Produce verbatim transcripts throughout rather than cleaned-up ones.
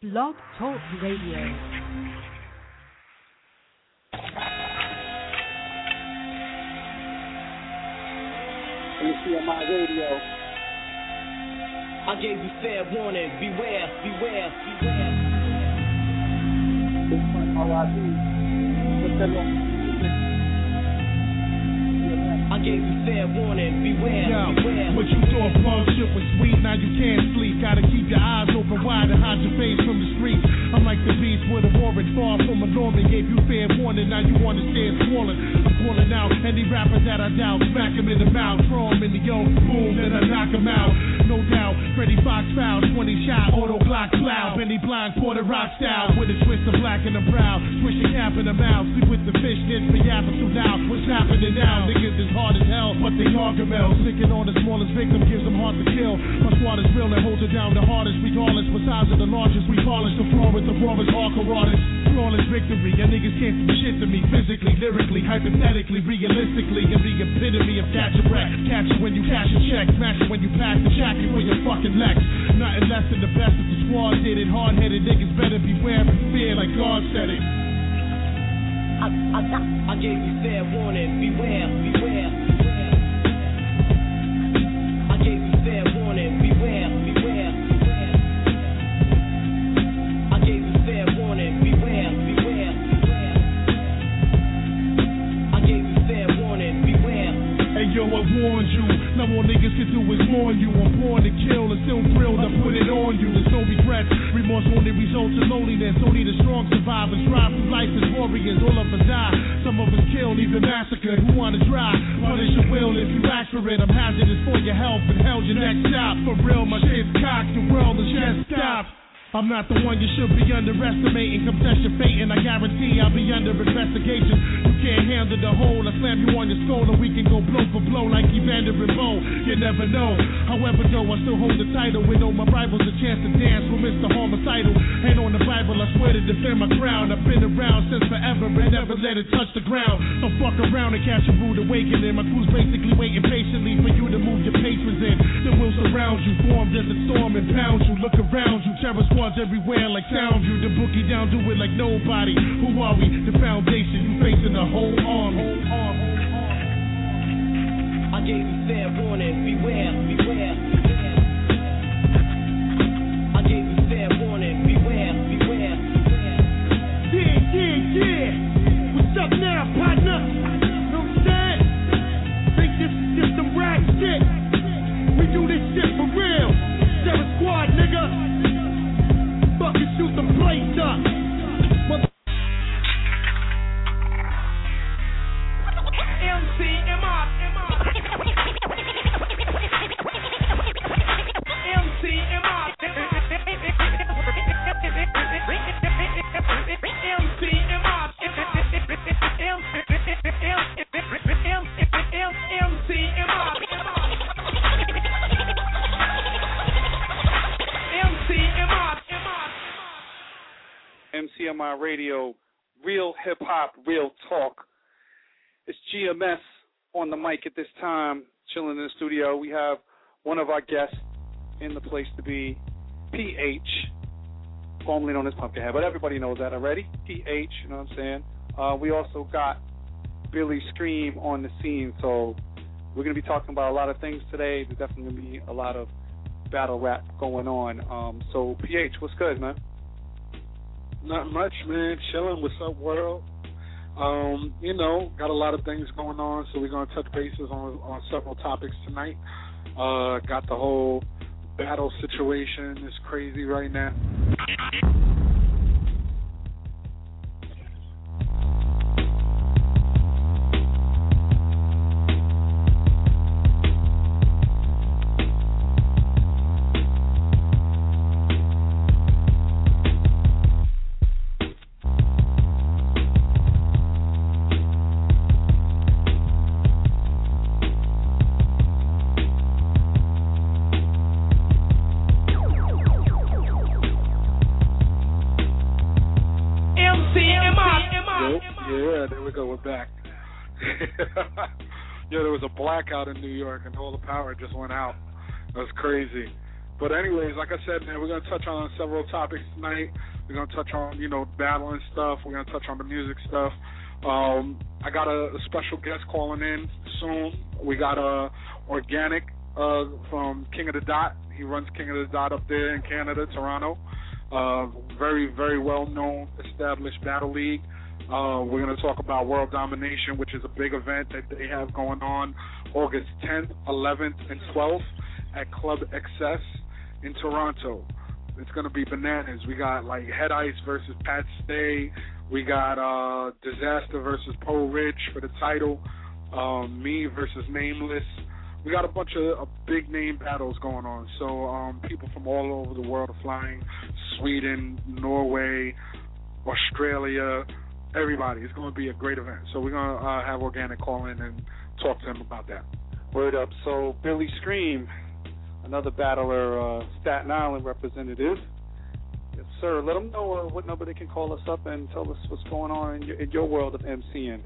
Blog Talk Radio. M C M I Radio. I gave you fair warning. Beware, beware, beware. This one, R I P. Put that on. I gave you fair warning. Beware, Yo, beware. what you thought plum shit was sweet, now you can't sleep. Gotta keep your eyes open wide and hide your face from the streets. I'm like the beast with a warrant, far from a Norman. Gave you fair warning, now you wanna stand swollen. I'm calling out any rapper that I doubt. Smack him in the mouth, throw him in the yoke, boom, then I knock him out. No doubt, Freddie Fox foul, twenty shot, auto block cloud. Benny Blind, Porter Rock style, with a twist of black in the brow. Swish a cap in the mouth, sleep with the fish, nits for yapping too loud. What's happening now? Niggas is hard as hell, but they Gargamel. Sticking on the smallest victim gives them hard to kill. My squad is real and holds it down the hardest. Regardless, what size of the largest, we polish the floor with the rawest hardcore artists. Flawless victory, your niggas can't do shit to me. Physically, lyrically, hypothetically, realistically, and the epitome of catch a wreck. Catch it when you cash a check, smash it when you pack the jacket for your fucking Lex. Nothing less than the best of the squad did it. Hard-headed niggas better beware and fear like God said it. I, I, I gave you fair warning. Beware, beware, beware. I gave you fair warning. Beware, beware, beware. I gave you fair warning. Beware, beware, beware. I gave you fair warning. Beware. Hey yo, I warned you. Now all niggas can do is mourn you. I'm born to kill and still thrilled. I put it on you. There's no regrets. Remorse only results in loneliness. Only the strong survivors drive through life as warriors. All of us die. Some of us killed, even massacred. Who wanna try? Punish your will if you ask for it. I'm hazardous for your health and held your next stop. For real, my shit's cocked. The world is just stopped. I'm not the one you should be underestimating. Come test your fate and I guarantee I'll be under investigation. You can't handle the whole. I slam you on your skull and we can go blow for blow like Evander and Bo. You never know. However, though, I still hold the title. With all my rivals a chance to dance with Mister Homicidal. Hand on the Bible, I swear to defend my crown. I've been around since forever and never let it touch the ground. So fuck around and catch a rude awakening. My crew's basically waiting patiently for you to move your patrons in. Then we'll surround you, formed as a storm and pound you. Look around you, terror squad everywhere like sound you. The bookie down, do it like nobody. Who are we? The foundation. You facing the whole army. I gave you fair warning. Beware, beware, beware. I gave you fair warning. Beware, beware, beware. Yeah, yeah, yeah. What's up now, partner? Know what I'm saying? Think this is just some rap shit. We do this shit for real. Terror squad, nigga. Fucking shoot the place up. Mother- M C M I M C M I M C M I Radio, real hip hop, real talk. It's G M S on the mic at this time, chilling in the studio. We have one of our guests in the place to be, P H, formerly known as Pumpkinhead, but everybody knows that already. P H, you know what I'm saying? Uh, we also got Billy Scream on the scene, so we're going to be talking about a lot of things today. There's definitely going to be a lot of battle rap going on. Um, so, P H, what's good, man? Not much, man. Chilling. What's up, world? Um, you know, got a lot of things going on, so we're going to touch bases on, on several topics tonight. Uh, got the whole battle situation. It's crazy right now. Back. Yeah, there was a blackout in New York and all the power just went out. That's crazy. But anyways, like I said, man, we're gonna touch on several topics tonight. We're gonna touch on, you know, battling stuff. We're gonna touch on the music stuff. Um, I got a, a special guest calling in soon. We got a Organic uh, from King of the Dot. He runs King of the Dot up there in Canada, Toronto. Uh, very, very well-known, established battle league. Uh, we're going to talk about World Domination, which is a big event that they have going on August tenth, eleventh, and twelfth at Club Excess in Toronto. It's going to be bananas. We got, like, Head Ice versus Pat Stay. We got uh, Disaster versus Poe Rich for the title. Um, me versus Nameless. We got a bunch of uh, big-name battles going on. So um, people from all over the world are flying. Sweden, Norway, Australia, everybody. It's going to be a great event. So we're going to uh, have Organic call in and talk to him about that. Word up. So Billy Scream, another battler, uh, Staten Island representative. Yes, sir. Let them know uh, what number they can call us up and tell us what's going on in your, in your world of MCing.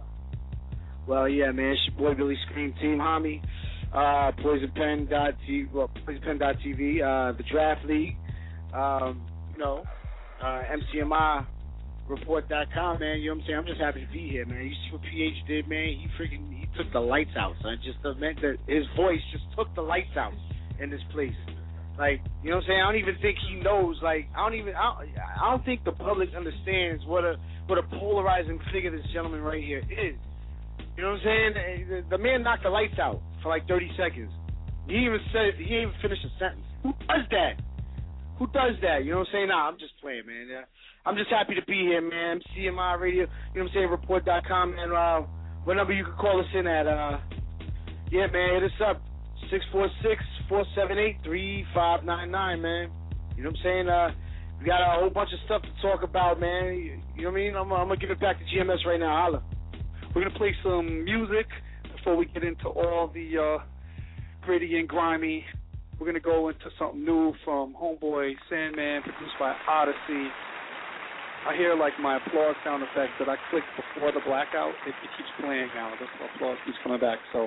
Well, yeah, man. It's your boy Billy Scream, Team Homie, uh, Poison Pen dot T V, well, Poison Pen dot T V, uh, the Draft League, um, you know, uh, M C M I report dot com, man. You know what I'm saying? I'm just happy to be here, man. You see what P H did, man? He freaking he took the lights out, son. Just the meant that his voice just took the lights out in this place. Like, you know what I'm saying? I don't even think he knows. Like, I don't even. I don't, I don't think the public understands what a what a polarizing figure this gentleman right here is. You know what I'm saying? The, the man knocked the lights out for like thirty seconds. He even said he didn't even finish a sentence. Who does that? Who does that? You know what I'm saying? Nah, I'm just playing, man. Yeah. I'm just happy to be here, man. C M I Radio, you know what I'm saying? Report dot com, man. Uh, what number you can call us in at? Uh, yeah, man, hit us up. six four six, four seven eight, three five nine nine, man. You know what I'm saying? Uh, we got a whole bunch of stuff to talk about, man. You, you know what I mean? I'm, I'm going to give it back to G M S right now. Holla. We're going to play some music before we get into all the uh, gritty and grimy. We're going to go into something new from Homeboy Sandman, produced by Odyssey. I hear, like, my applause sound effect that I clicked before the blackout. It, it keeps playing now. The applause keeps coming back. So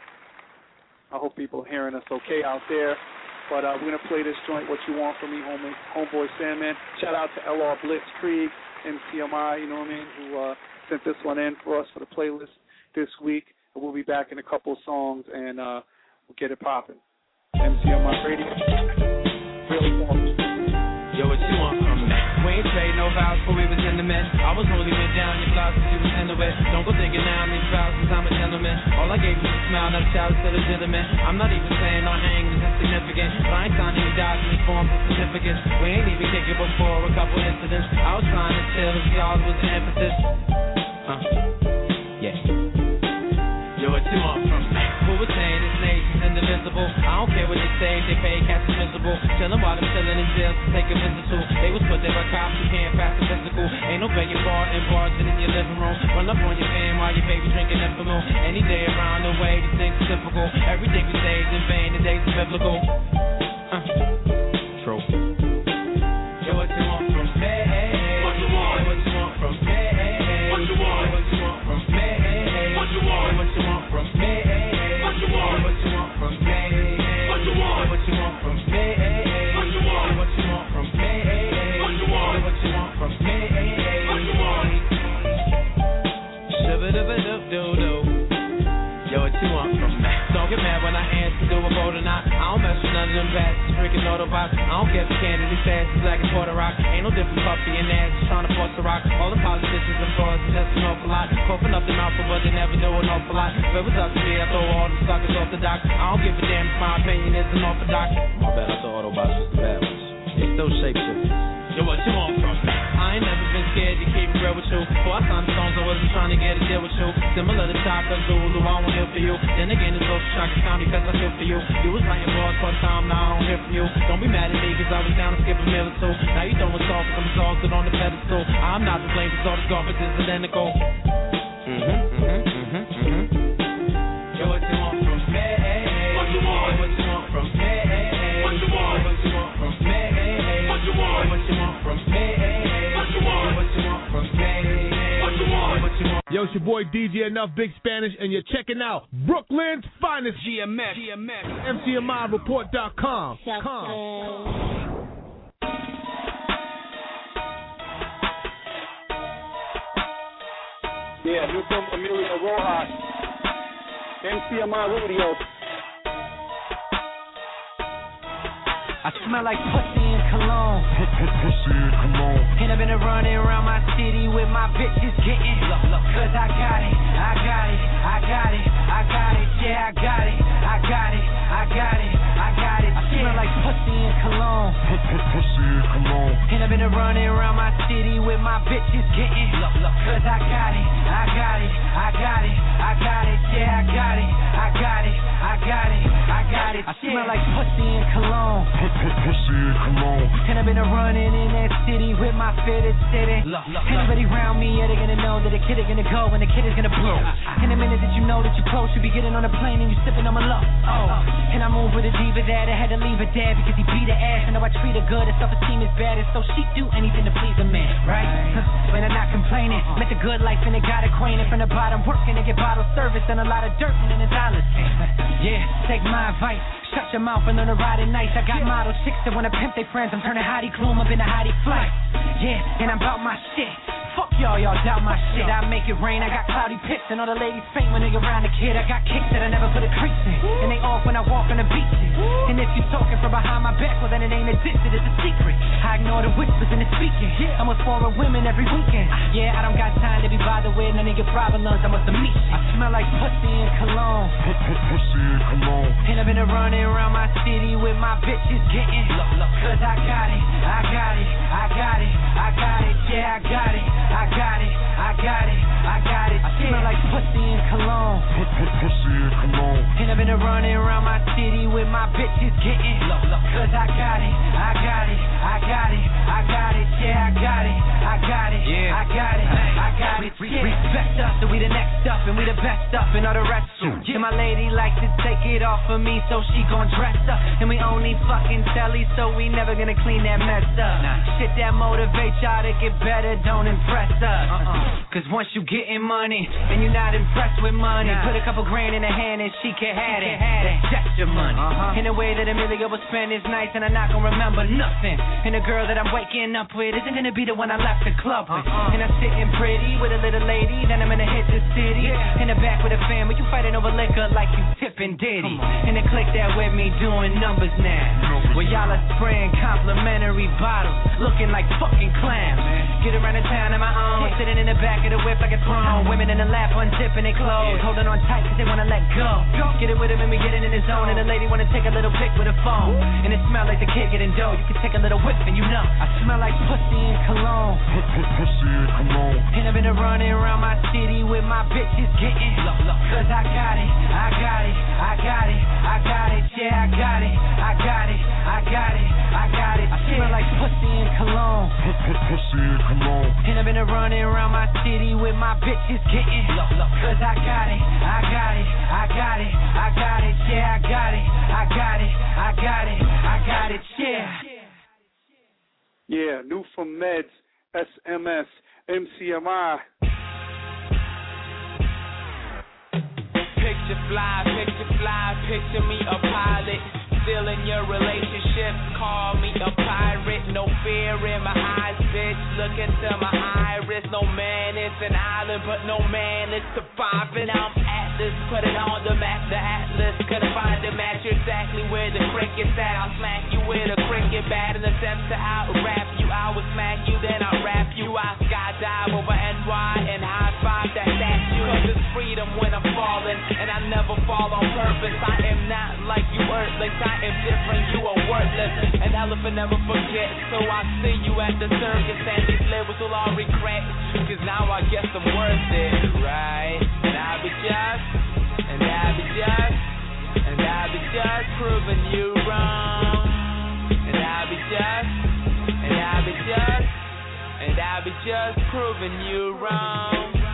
I hope people are hearing us okay out there. But uh, we're going to play this joint, What You Want From Me, Homie, Homeboy Sandman. Shout out to L R Blitzkrieg, M C M I, you know what I mean, who uh, sent this one in for us for the playlist this week. And we'll be back in a couple songs, and uh, we'll get it popping. M C M I Radio. Real talk. Yo, what you want from me? We ain't trade no vows, but we was in the mess. I was only went down your blouse cause you was in the wet. Don't go thinking now I'm these vows cause I'm a gentleman. All I gave was a smile, not a child, still legitimate. I'm not even saying our hang was insignificant, but I ain't signing any documents, forms, or certificates. We ain't even kicking before a couple incidents. I was trying to chill if y'all was the emphasis. Uh, yeah. Yo, what you want from me? Who was saying this nation's indivisible? I don't care what they say, they pay cash is miserable. Chillin' while I'm chillin' in jail to take a visit to. They was put there by cops who can't pass the physical. Ain't no begging bar and bars in your living room. Run up on your fan while your baby drinking Infamil. Any day around the way, these things are typical. Everything we say is in vain, the days are biblical. Uh, true. Yo, what you want from me? What you want? What you want from me? What you want? What you want from me? What you want? What you want from me? What you want? What you want from me? What you want? What you want from me? What you want? What you want from me? What you want? What you want from me? What you want? Shabba-dabba-dub-doo-doo. Yo, what you want from me? Don't get mad when I answer, do a vote or not. I don't mess with none of them bats, freaking Autobots. I don't care if the candidate says it's black and Puerto Rock. Ain't no different puppy and ass just trying to force a rock. All the politicians and frauds just an awful lot. Coughing up the mouth, but they never do an awful lot. If it was up to me, I throw all them suckers off the dock. I don't give a damn if my opinion isn't orthodox. My bad, I thought Autobots was the bad ones. They still shapeshifters. Yo, what you want from me? I ain't never been scared to keep it real with you. Before I signed the songs, I wasn't trying to get a deal with you. Similar to Chaka Zulu, I won't hear for you. Then again, it's also Chaka County because I feel for you. You was writing bars for a time, now I don't hear from you. Don't be mad at me because I was down to skip a meal or two. Now you throwing salt because I'm exhausted on the pedestal. I'm not to blame because all the garbage is identical. Mm-hmm, mm-hmm, mm-hmm, mm-hmm. Yo, what you want from me? What you want? What you want from me? What you want? What you want from me? What you want? What you want from me? What you want? What you want from me? What you want? What you want? Yo, Yo, it's your boy D J Enough Big Spanish, and you're checking out Brooklyn's finest G M S, G M S, M C M I report dot com. Yeah, new from Emilio Rojas, M C M I Radio. I smell like pussy and cologne. Pussy and cologne. And I've been running around my city with my bitches getting look, look. Cause I got it, I got it, I got it, I got it, yeah, I got it, I got it, I got it, I got it. I smell like pussy and cologne. Pussy and cologne. And I've been running around my city with my bitches getting look, look. Cause I got it, I got it, I got it, I got it, yeah, I got it, I got it, I got it, I got it. I smell like pussy and cologne. Pussy and cologne. And I've been running in that city with my fitted city. Anybody around me, yeah, they gonna know that the kid is gonna go and the kid is gonna blow. In a minute that you know that you close, you be getting on a plane and you sipping on my love. Oh, and I move with a diva dad, I had to leave her dad because he beat her ass. I know I treat her good, her self-esteem is bad, and so she do anything to please a man, right? But I'm not complaining, met the good life and they got acquainted from the bottom, working to get bottle service and a lot of dirt and then the dollars came. Yeah, take my advice. Shut your mouth and learn to ride it nice. I got model chicks that wanna pimp their friends. I'm turning hottie Klum up into hottie flight. Yeah, and I'm about my shit. Fuck y'all, y'all doubt my shit. I make it rain, I got cloudy pics, and all the ladies faint when they around the kid. I got kicks that I never put a crease in, and they off when I walk on the beaches. And if you talking from behind my back, well then it ain't existed, it's a secret. I ignore the whispers and the speaking. I'm with foreign women every weekend. Yeah, I don't got time to be bothered with none of your problems. I must have meet you. I smell like pussy and cologne. Pussy and cologne. And I've been running around my city with my bitches getting look, look. Cause I got it, I got it, I got it, I got it, yeah, I got it, I got it, I got it, I got it. I smell like pussy and cologne. Pussy and cologne. And I've been running around my city with my bitches getting look, look. Cause I got it, I got it, I got it, I got it, yeah, I got it, I got it, yeah, I got it, I got it. Respect us, so we the next up, and we the best up, and all the rest. Yeah, my lady likes to take it off of me, so she gon' dress up. And we only fucking telly, so we never gonna clean that mess up. Nah. Shit that motivates y'all to get better, don't impress us. Uh-uh. Cause once you getting money, and you're not impressed with money, nah. Put a couple grand in her hand and she can have it. That's just your money. Uh-huh. In a way that Amelia will spend is nice, and I'm not gonna remember nothing. And the girl that I'm waking up with isn't gonna be the one I left the club with. Uh-uh. And I'm sitting pretty with a little lady, then I'm gonna hit the city. Yeah. In the back with a family, you fighting over liquor like you tipping Diddy. And then click that with me doing numbers now. Well, y'all are spraying complimentary bottles, looking like fucking clowns. Get around the town on my own, sitting in the back of the whip like a throne. Women in the lap unzipping their clothes, holding on tight cause they wanna let go. Get it with him and we getting in the zone, and the lady wanna take a little pic with a phone. And it smell like the kid getting dough. You can take a little whiff and you know I smell like pussy and cologne. Pussy and cologne. And I've been running around my city with my bitches getting look, look. Cause I got it, I got it, I got it, I got it, yeah, I got it, I got it, I got it, I got it. I smell like pussy and cologne. Pussy and cologne. And I've been running around my city with my bitches getting look, look. Cause I got it, I got it, I got it, I got it, yeah, I got it, I got it, I got it, I got it, yeah. Yeah, new from Meds, S M S, M C M I. Picture fly, picture fly, picture me a pilot. Still in your relationship, call me a pirate. No fear in my eyes, bitch. Look into my iris. No man is an island, but no man is surviving. I'm Atlas, put it on the map. The Atlas couldn't find a match. You're exactly where the cricket's at. I'll smack you with a cricket bat in attempt to out rap you. I will smack you, then I'll rap you. I skydive over N Y and high five that statue. Cause it's freedom when I'm falling, and I never fall on purpose. I am not like you earthlings. I am different, you are worthless. An elephant never forgets, so I see you at the circus, and these lyrics will all regret. Cause now I guess I'm worth it, right? And I'll be just, and I'll be just, and I'll be just proving you wrong. And I'll be just, and I'll be just, and I'll be just proving you wrong.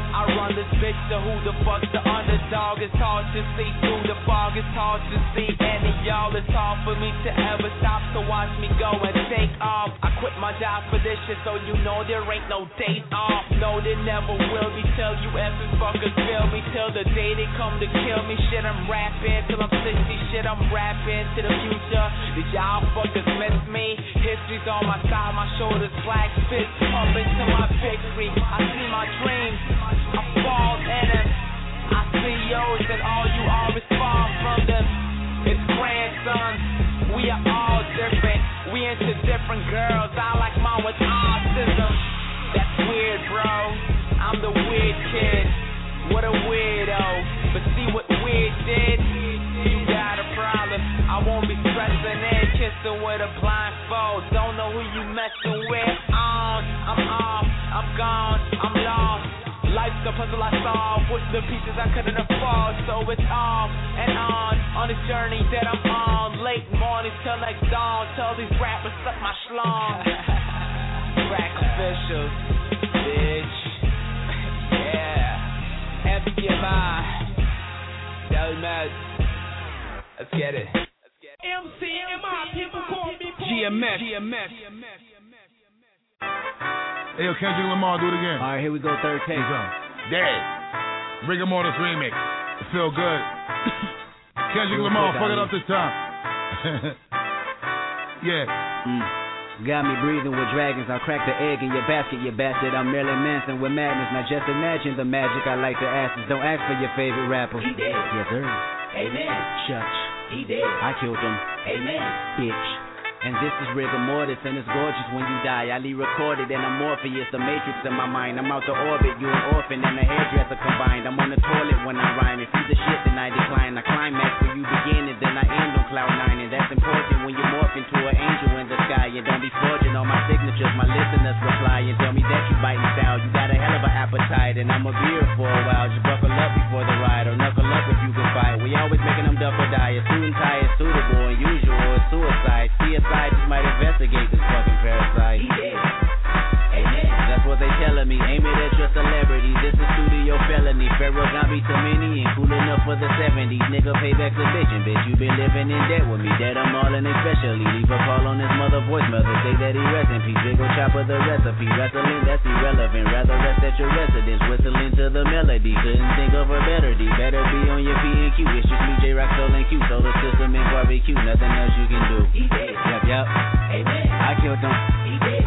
I run this bitch, so who the fuck's the underdog? It's hard to see through the fog, it's hard to see any y'all. It's hard for me to ever stop, so watch me go and take off. I quit my job for this shit, so you know there ain't no days off. No, there never will be till you effing fuckers feel me. Till the day they come to kill me. Shit, I'm rapping till I'm sixty. Shit, I'm rapping to the future. Did y'all fuckers miss me? History's on my side, my shoulders flag fist up into my victory. I see my dreams, I fall in them. I see yours and all you are is far from them. It's grandsons, we are all different. We into different girls, I like mine with autism. That's weird, bro, I'm the weird kid. What a weirdo, but see what weird did? You got a problem, I won't be stressing it. Kissing with a blindfold, don't know who you messing with. On, I'm off, I'm gone, I'm lost. Life's a puzzle I solve with the pieces I couldn't afford. So it's off and on, on this journey that I'm on. Late mornings till next dawn, tell these rappers suck my schlong. Crack officials, bitch. Yeah. M C M I. Del Med. Let's get it. M C M I, people call me G M S. G M S. Hey, yo, Kendrick Lamar, do it again. All right, here we go, third take. Dead. Rigor Mortis remix. Feel good. Kendrick Lamar, fuck it up this time. Yeah. Mm. Got me breathing with dragons. I'll crack the egg in your basket, you bastard. I'm Marilyn Manson with madness. Now just imagine the magic I like to ask is don't ask for your favorite rapper. He did. Yes, sir. Amen. Church. He did. I killed him. Amen. Bitch. And this is rigor mortis, and it's gorgeous when you die. I re-recorded and I'm Morpheus, the matrix in my mind. I'm out to orbit, you an orphan and a hairdresser combined. I'm on the toilet when I rhyme. If you the shit, then I decline. I climax where you begin, and then I end on cloud nine. And that's important when you morph into an angel in the sky. And don't be forging all my signatures. My listeners reply and tell me that you biting style. You got a hell of an appetite, and I'm a beer for a while. Just buckle up before the ride, or knuckle up if you can fight. We always making them duck or die. A suit and tie is suitable, unusual, it's suicide. C S I just might investigate this fucking parasite. He did. Amen. That's what they telling me. Aim it at your celebrity. This is studio felony. Pharaoh got me too many and cool enough for the seventies. Nigga, payback's a bitchin', bitch. You been living in debt with me. That I'm all in especially. Leave a call on his mother voicemail to say that he rest in peace. Big ol' chopper the recipe. Wrestling, that's irrelevant. Rather rest at your residence. Whistling to the melody. Couldn't think of a better D. Better be on your P and Q. It's just me, J-Rock, Soul, and Q. Solar system and barbecue. Nothing else you can do. He did. Yep, yep. Amen. I killed him. He did.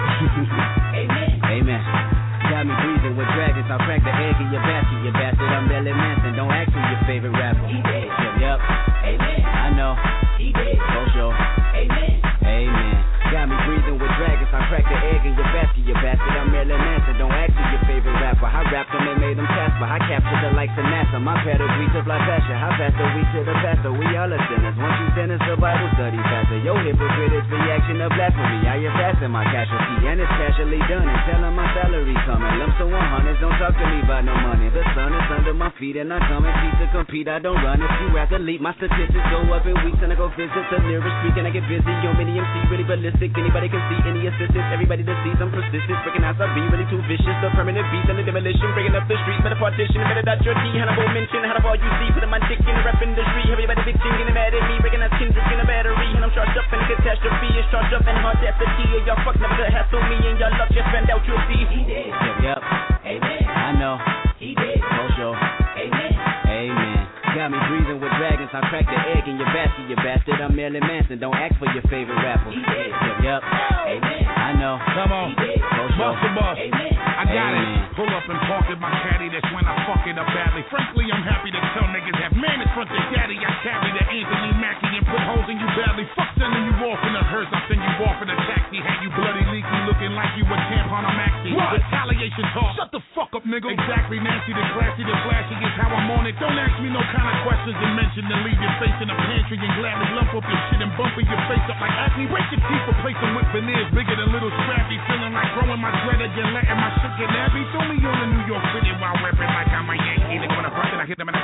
Amen. Amen. Got me breathing with dragons. I'll crack the egg in your basket, you bastard. I'm Marilyn Manson. Don't ask who your favorite rapper. He did. Yep, yep. Amen. I know. He did. Go show. Amen. Amen. Got me breathing with dragons. I'll crack the egg in your basket, you bastard. I'm Marilyn Manson. Don't ask who your favorite rapper. I rapped them and made them Casper. I captured the likes of NASA. My pedigree to fly faster. How faster we to the pastor? We all are sinners. Once you sentence the Bible study faster. Yo, hypocrite is reaction of blasphemy. I am fasting my casualty and it's casually done. And tell them my salary coming. Lumps of one hundreds. Don't talk to me about no money. The sun is under my feet and I come in peace to compete. I don't run. If you athlete, my statistics go up in weeks and I go visit the nearest street and I get busy. Yo, mini M C really ballistic. Anybody can see any assistance. Everybody that sees I'm persistent. Freaking out, I be really too vicious. The permanent beast and the demolition. Breaking up the streets. Better partition. Better dot your D. Hannibal mention. How about you see? Putting my dick in the rap industry. Everybody bitching, getting mad at me. Breaking out Kendrick in a battery. And I'm charged up in a catastrophe. It's charged up and hard to F T. Y'all fuck never could hassle me. And y'all luck just found out you'll see. He did. Yep, yep. Amen. I know. He did. Go show. Amen. Amen. Got me breathing with dragons. I'll crack the egg in your basket, you bastard. I'm Marilyn Manson. Don't ask for your favorite rapper. He did. Yep, yep. Amen. I know. Come on. He did. Go show. Bust the bus. Amen. I got Amen. it. Pull up and park in my caddy. That's when I fuck it up badly. Frankly, I'm happy to tell niggas have man in front their daddy. I carry the Anthony Mackie and put holes in you badly. Fuck sending you off in a hearse. I send you off in a taxi. Had you bloody leaky looking like you a tampon or maxi. What? Retaliation talk. Shut the fuck up, nigga. Exactly. Nasty to classy to flashy is how I'm on it. Don't ask me no kind of questions and mention to leave your face in the pantry and gladly lump up your shit and bumping your face up like acne. Break your teeth for placing with veneers bigger than little Scrappy. Feeling like growing my dread again, letting my shit get nappy. Throw me on the New York City while rapping like I'm a Yankee. They wanna front and I hit them and I tap them. Eating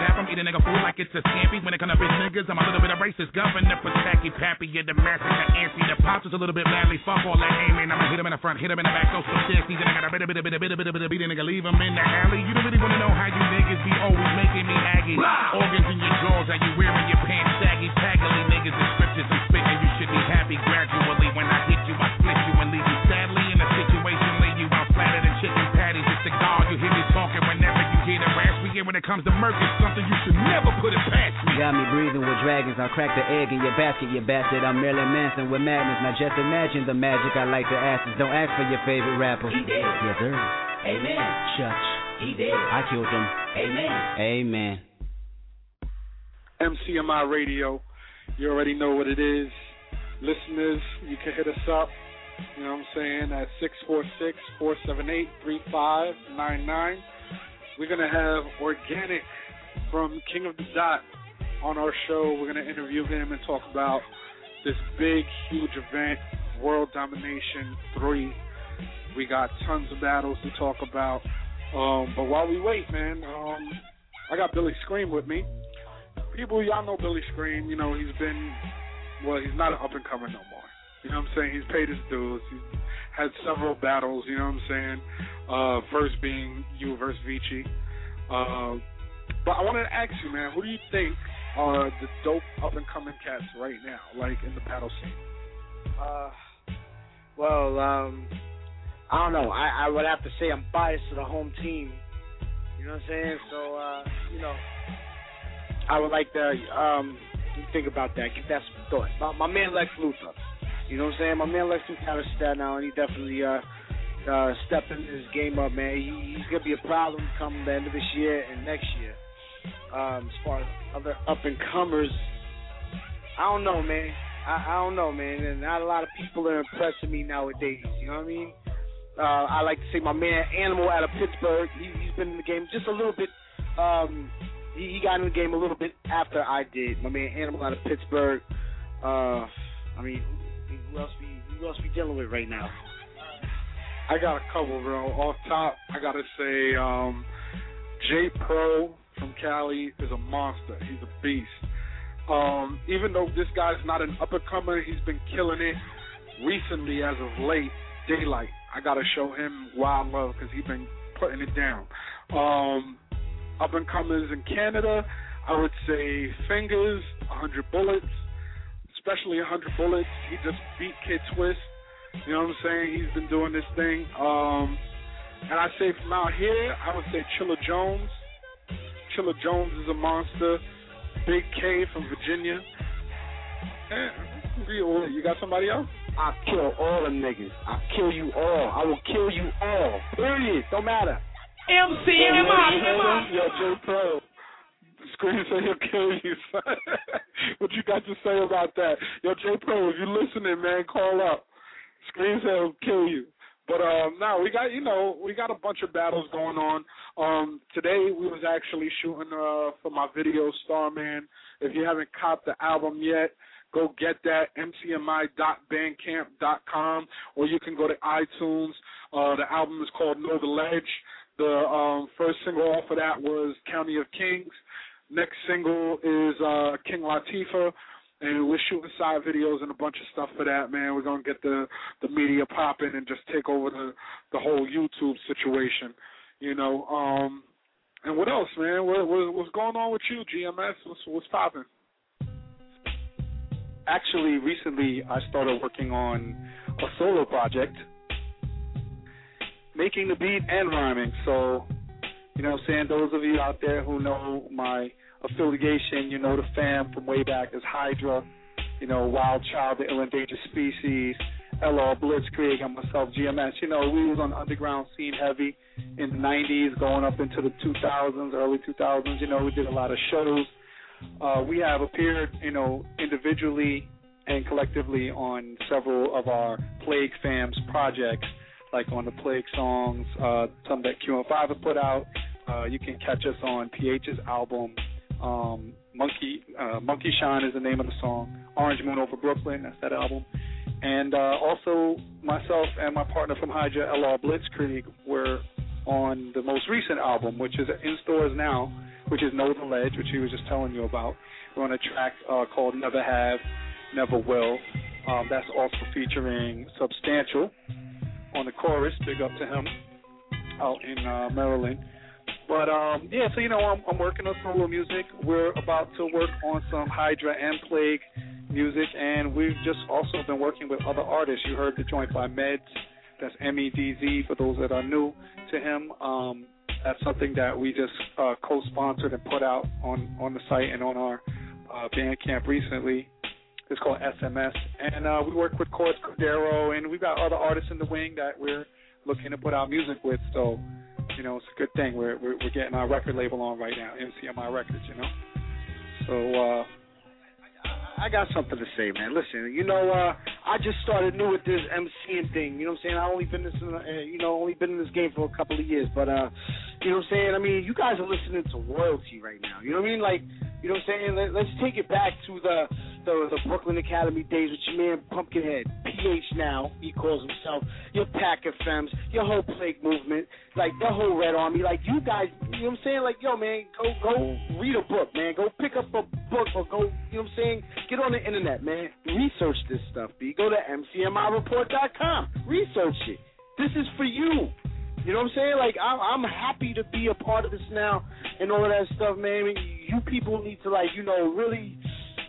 nigga fool like it's a scampy. When it come to bitch niggas, I'm a little bit of racist. Governor for tacky pappy, get the massacre antsy. The pops is a little bit madly. Fuck all that aiming. I'ma hit him in the front, hit him in the back, throw some shit. Then I got a bit, a bit, a bit, a bit, a bit, a bit, a beat a nigga, leave him in the alley. You don't really wanna know how you niggas be always making me aggy. Blah. Organs in your drawers, how you wearing your pants saggy. Taggly niggas and scriptures and spitting. You should be happy gradually. When I hit you, I split you and leave you sadly in a situation. Lay you out flatter than chicken patties. It's the God you hear me talking whenever you hear the rash. We get when it comes to murk, it's something you should never put it past me. Got me breathing with dragons. I'll crack the egg in your basket, you bastard. I'm Marilyn Manson with madness. Now just imagine the magic I like to ask is don't ask for your favorite rapper. He did. Yes, sir. Amen. Church. He did. I killed him. Amen. Amen. M C M I Radio. You already know what it is. Listeners, you can hit us up. You know what I'm saying? At six four six, four seven eight, three five nine nine. We're going to have Organic from King of the Dot on our show. We're going to interview him and talk about this big, huge event, World Domination three. We got tons of battles to talk about. Um, but while we wait, man, um, I got Billy Scream with me. People, y'all know Billy Scream. You know, he's been, well, he's not an up-and-comer no more. You know what I'm saying? He's paid his dues. He's had several battles, you know what I'm saying? Uh, first being you versus Vici. Uh, but I wanted to ask you, man, who do you think are the dope up-and-coming cats right now, like in the battle scene? Uh, well, um, I don't know. I, I would have to say I'm biased to the home team. You know what I'm saying? So, uh, you know, I would like to um, think about that. Give that some thought. My, my man Lex Luthor. You know what I'm saying? My man Lex Luthor out of stat now, and he definitely uh, uh, stepping his game up, man. He, he's going to be a problem come the end of this year and next year. Um, as far as other up-and-comers, I don't know, man. I, I don't know, man. And not a lot of people are impressing me nowadays. You know what I mean? Uh, I like to say my man Animal out of Pittsburgh. He, he's been in the game just a little bit. Um, he, he got in the game a little bit after I did. My man Animal out of Pittsburgh. Uh, I mean, who else we who else we dealing with right now? I got a couple, bro. Off top, I gotta say, um, J Pro from Cali is a monster. He's a beast. Um, even though this guy's not an up-and-comer, he's been killing it recently as of late. Daylight. I gotta show him wild love because he's been putting it down. Um, up-and-comers in Canada, I would say Fingers, one hundred Bullets, especially one hundred Bullets. He just beat Kid Twist. You know what I'm saying? He's been doing this thing. Um, and I say from out here, I would say Chilla Jones. Chilla Jones is a monster. Big K from Virginia. Eh, you got somebody else? I'll kill all them niggas. I'll kill you all. I will kill you all. Period. Don't matter. M C M I. Yo, J Pro. Scream said he'll kill you, son. What you got to say about that? Yo, J Pro, if you're listening, man, call up. Scream said he'll kill you. But um, no, we got you know we got a bunch of battles going on. Um, today we was actually shooting uh, for my video Starman. If you haven't copped the album yet, go get that, M C M I dot bandcamp dot com, or you can go to iTunes. Uh, the album is called Know the Ledge. The um, first single off of that was County of Kings. Next single is uh, King Latifah, and we're shooting side videos and a bunch of stuff for that, man. We're going to get the, the media popping and just take over the, the whole YouTube situation, you know. Um, and what else, man? What, what, what's going on with you, G M S? What's, what's popping? Actually, recently I started working on a solo project, making the beat and rhyming. So, you know what I'm saying, those of you out there who know my affiliation, you know the fam from way back is Hydra, you know, Wild Child, the Ill Endangered Species, L R Blitzkrieg, and myself, G M S. You know, we was on the underground scene heavy in the nineties, going up into the two thousands, early two thousands. You know, we did a lot of shows. Uh, we have appeared, you know, individually and collectively on several of our Plague Fams projects, like on the Plague songs, uh, some that Q M five have put out. Uh, you can catch us on P H's album, um, Monkey uh, Monkey Shine is the name of the song. Orange Moon Over Brooklyn, that's that album. And uh, also myself and my partner from Hydra, L R Blitzkrieg, we're on the most recent album, which is in stores now, which is Know the Ledge, which he was just telling you about. We're on a track uh, called Never Have, Never Will. Um, that's also featuring Substantial on the chorus. Big up to him out in uh, Maryland. But, um, yeah, so, you know, I'm, I'm working on some little music. We're about to work on some Hydra and Plague music, and we've just also been working with other artists. You heard the joint by Meds. That's M E D Z for those that are new to him. Um, that's something that we just uh, co-sponsored and put out on, on the site and on our uh, Bandcamp recently. It's called S M S. And uh, we work with Courts Cordero, and we've got other artists in the wing that we're looking to put out music with. So, you know, it's a good thing. We're, we're, we're getting our record label on right now, M C M I Records, you know. So, uh, I got something to say, man. Listen, you know, uh, I just started new with this MCing thing. You know what I'm saying? I only been this, in, uh, you know, only been in this game for a couple of years, but uh, you know what I'm saying? I mean, you guys are listening to royalty right now. You know what I mean? Like, you know what I'm saying? Let, let's take it back to the, the the Brooklyn Academy days with your man Pumpkinhead, P H now, he calls himself, your Pack F Ms, your whole Plague movement, like the whole Red Army. Like, you guys, you know what I'm saying? Like, yo, man, go go read a book, man. Go pick up a book or go, you know what I'm saying? Get on the internet, man. Research this stuff, B. Go to M C M I report dot com. Research it. This is for you. You know what I'm saying? Like, I'm, I'm happy to be a part of this now and all of that stuff, man. You people need to, like, you know, really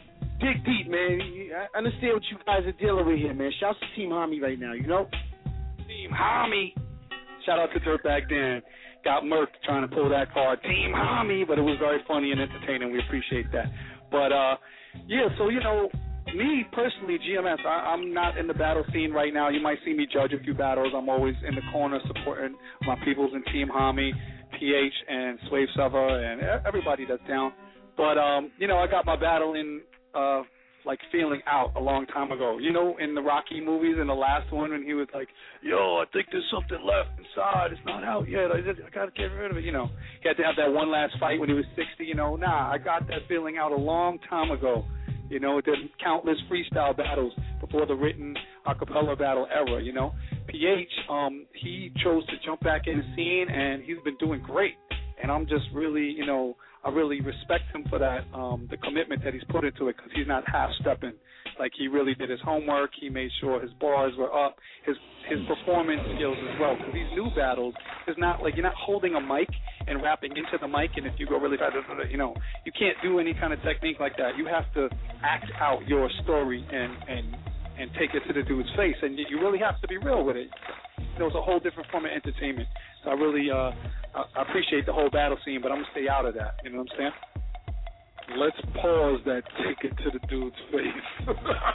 dig deep, man. I understand what you guys are dealing with here, man. Shouts to Team Homie right now, you know? Team Homie. Shout out to Dirtbag Dan. Got murked trying to pull that card. Team Homie. But it was very funny and entertaining. We appreciate that. But, uh, yeah, so, you know, me personally, G M S, I, I'm not in the battle scene right now. You might see me judge a few battles. I'm always in the corner supporting my peoples in Team Homie, P H, and Swave Sever, and everybody that's down. But, um, you know, I got my battle in, uh, like, feeling out a long time ago. You know, in the Rocky movies, in the last one, when he was like, yo, I think there's something left inside. It's not out yet. I, just, I got to get rid of it. You know, he had to have that one last fight when he was sixty. You know, nah, I got that feeling out a long time ago. You know, did countless freestyle battles before the written a cappella battle era, you know. P H, um, he chose to jump back in the scene, and he's been doing great. And I'm just really, you know, I really respect him for that, um, the commitment that he's put into it, because he's not half-stepping. Like, he really did his homework. He made sure his bars were up, his his performance skills as well. Because these new battles, it's not like you're not holding a mic and rapping into the mic, and if you go really fast, you know, you can't do any kind of technique like that. You have to act out your story and, and, and take it to the dude's face, and you really have to be real with it. You know, it's a whole different form of entertainment. So I really uh, I appreciate the whole battle scene, but I'm going to stay out of that. You know what I'm saying? Let's pause that take it to the dude's face.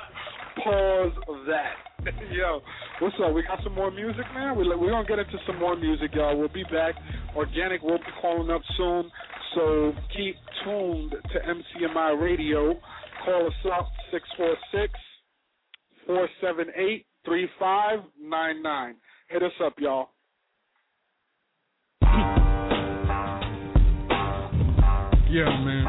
Pause that. Yo, what's up? We got some more music, man? We're, we're going to get into some more music, y'all. We'll be back. Organic will be calling up soon, so keep tuned to M C M I Radio. Call us up, six four six, four seven eight, three five nine nine. Hit us up, y'all. Yeah, man.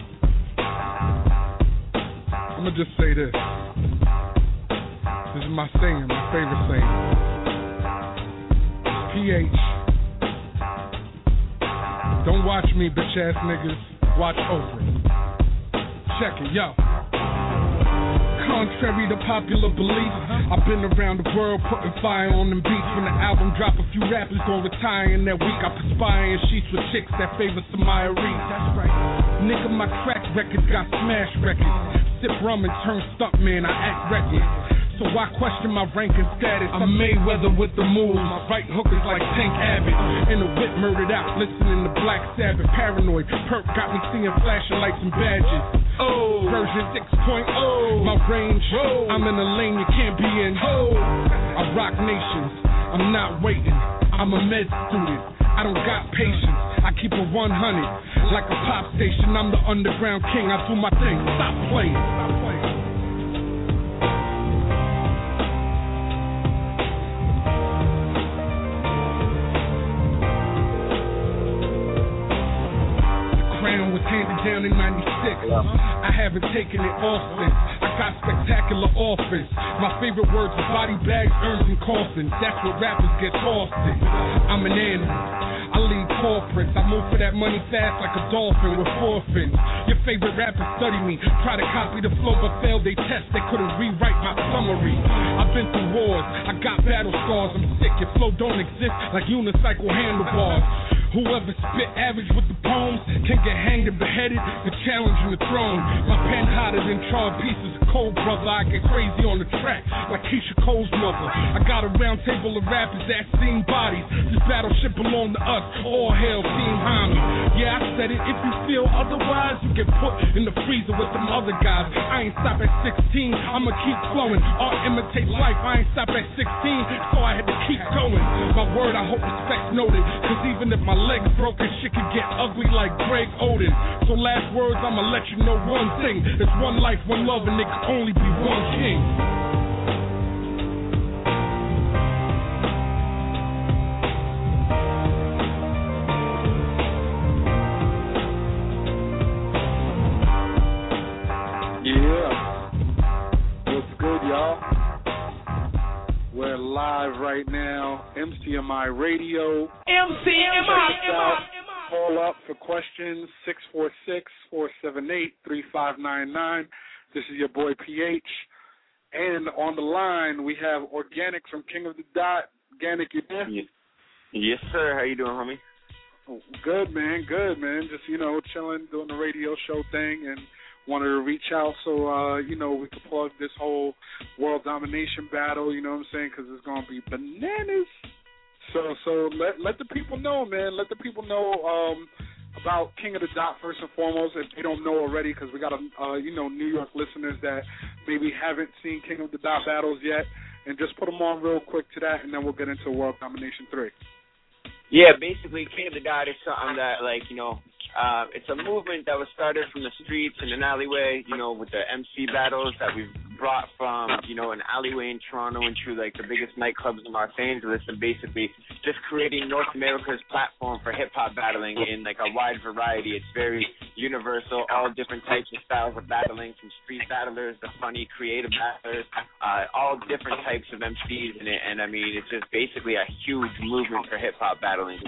I'm going to just say this. This is my saying, my favorite saying. P H. Don't watch me, bitch ass niggas. Watch Oprah. Check it, yo. Contrary to popular belief, I've been around the world putting fire on them beats. When the album drop, a few rappers gon' retire in that week. I perspire in sheets with chicks that favor Samaya Reed. That's right. Nigga, my crack records got smash records. Sip rum and turn stuntman, I act reckless. So why question my rank and status? I'm Mayweather with the moves. My right hook is like Tank Abbott. In the whip murdered out, listening to Black Sabbath. Paranoid, perp got me seeing flashing lights and badges. Oh, version six point oh. My range, oh. I'm in a lane you can't be in. Oh, I rock nations, I'm not waiting. I'm a med student, I don't got patience. I keep it one hundred, like a pop station. I'm the underground king, I do my thing. Stop playing, stop playing. Was handed down in ninety-six. I haven't taken it off since. I got spectacular offense. My favorite words are body bags, urns, and coffins. That's what rappers get lost in. I'm an animal. I lead corporates. I move for that money fast like a dolphin with four fins. Your favorite rappers study me, try to copy the flow but failed they test. They couldn't rewrite my summary. I've been through wars, I got battle scars. I'm sick, your flow don't exist like unicycle handlebars. Whoever spit average with the poems can get hanged and beheaded for challenging the throne. My pen hotter than charred pieces of cold, brother. I get crazy on the track like Keisha Cole's mother. I got a round table of rappers that seen bodies. This battleship belong to us. All hail Team Homie. Yeah, I said it. If you feel otherwise, you get put in the freezer with them other guys. I ain't stop at sixteen. I'ma keep flowing. Art imitates life. I ain't stop at sixteen, so I had to keep going. My word, I hope respect's noted. Cause even if my legs broken, shit can get ugly like Greg Oden. So last words, I'ma let you know one thing. There's one life, one love, and there can only be one king. Yeah. What's good, y'all? We're live right now. M C M I Radio. M C M I. Call up for questions, six four six, four seven eight, three five nine nine. This is your boy P H. And on the line, we have Organic from King of the Dot. Organic, you there? Yes, yes sir. How you doing, homie? Oh, good, man. Good, man. Just, you know, chilling, doing the radio show thing, and wanted to reach out so, uh, you know, we could plug this whole world domination battle, you know what I'm saying, because it's going to be bananas. So so let let the people know, man. Let the people know um, about King of the Dot first and foremost, if they don't know already, because we got, a, uh, you know, New York listeners that maybe haven't seen King of the Dot battles yet, and just put them on real quick to that, and then we'll get into World Domination three. Yeah, basically, King of the Dot is something that, like, you know, uh, it's a movement that was started from the streets in an alleyway, you know, with the M C battles that we've brought from, you know, an alleyway in Toronto into, like, the biggest nightclubs in Los Angeles, and basically just creating North America's platform for hip-hop battling in, like, a wide variety. It's very universal, all different types of styles of battling, from street battlers, the funny, creative battlers, uh, all different types of M Cs in it, and, I mean, it's just basically a huge movement for hip-hop battling.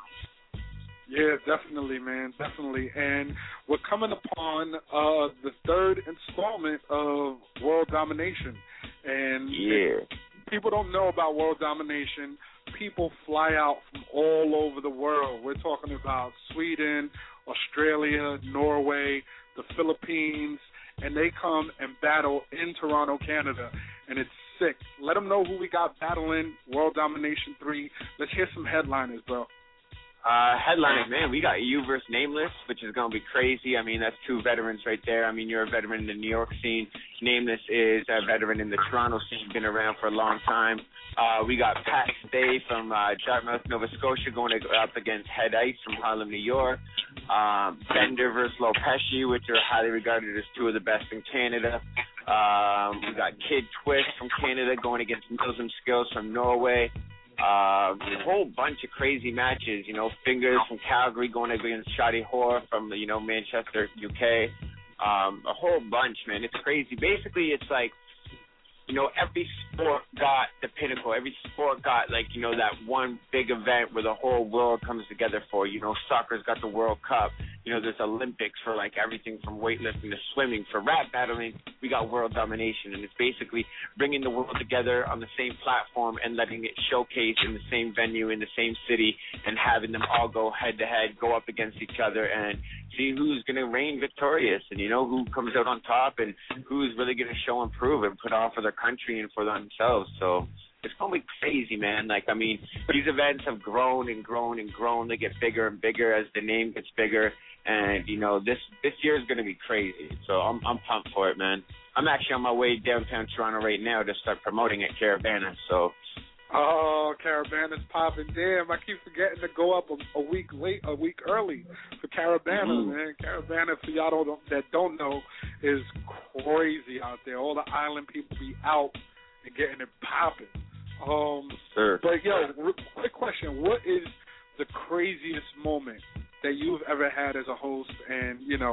Yeah, definitely, man, definitely. And we're coming upon uh, the third installment of World Domination. And yeah. people don't know about World Domination. People fly out from all over the world. We're talking about Sweden, Australia, Norway, the Philippines, and they come and battle in Toronto, Canada. And it's sick. Let them know who we got battling World Domination three. Let's hear some headliners, bro. Uh, headlining, man, we got you versus Nameless, which is going to be crazy. I mean, that's two veterans right there. I mean, you're a veteran in the New York scene. Nameless is a veteran in the Toronto scene, been around for a long time. Uh, we got Pat Stay from uh, Dartmouth, Nova Scotia, going up against Head Ice from Harlem, New York. Um, Bender versus Lopeshi, which are highly regarded as two of the best in Canada. Um, we got Kid Twist from Canada going against Milsom Skills from Norway. Uh, a whole bunch of crazy matches, you know, Fingers from Calgary going against Shoddy Whore from, you know, Manchester, U K. Um, a whole bunch, man. It's crazy. Basically, it's like, you know, every sport got the pinnacle. Every sport got, like, you know, that one big event where the whole world comes together for. You know, soccer's got the World Cup. You know, there's Olympics for, like, everything from weightlifting to swimming. For rap battling, we got World Domination. And it's basically bringing the world together on the same platform and letting it showcase in the same venue, in the same city, and having them all go head-to-head, go up against each other, and see who's going to reign victorious, and, you know, who comes out on top, and who's really going to show and prove and put on for their country and for themselves. So it's going to be crazy, man. Like, I mean, these events have grown and grown and grown. They get bigger and bigger as the name gets bigger. And, you know, this this year is going to be crazy. So I'm I'm pumped for it, man. I'm actually on my way downtown Toronto right now to start promoting at Caravana. So. Oh, Caravana's popping. Damn, I keep forgetting to go up a, a week late, a week early for Caravana, mm-hmm. man. Caravana, for y'all don't, that don't know, is crazy out there. All the island people be out and getting it popping. Um, sure. But, yo, quick question. What is the craziest moment that you've ever had as a host? And, you know,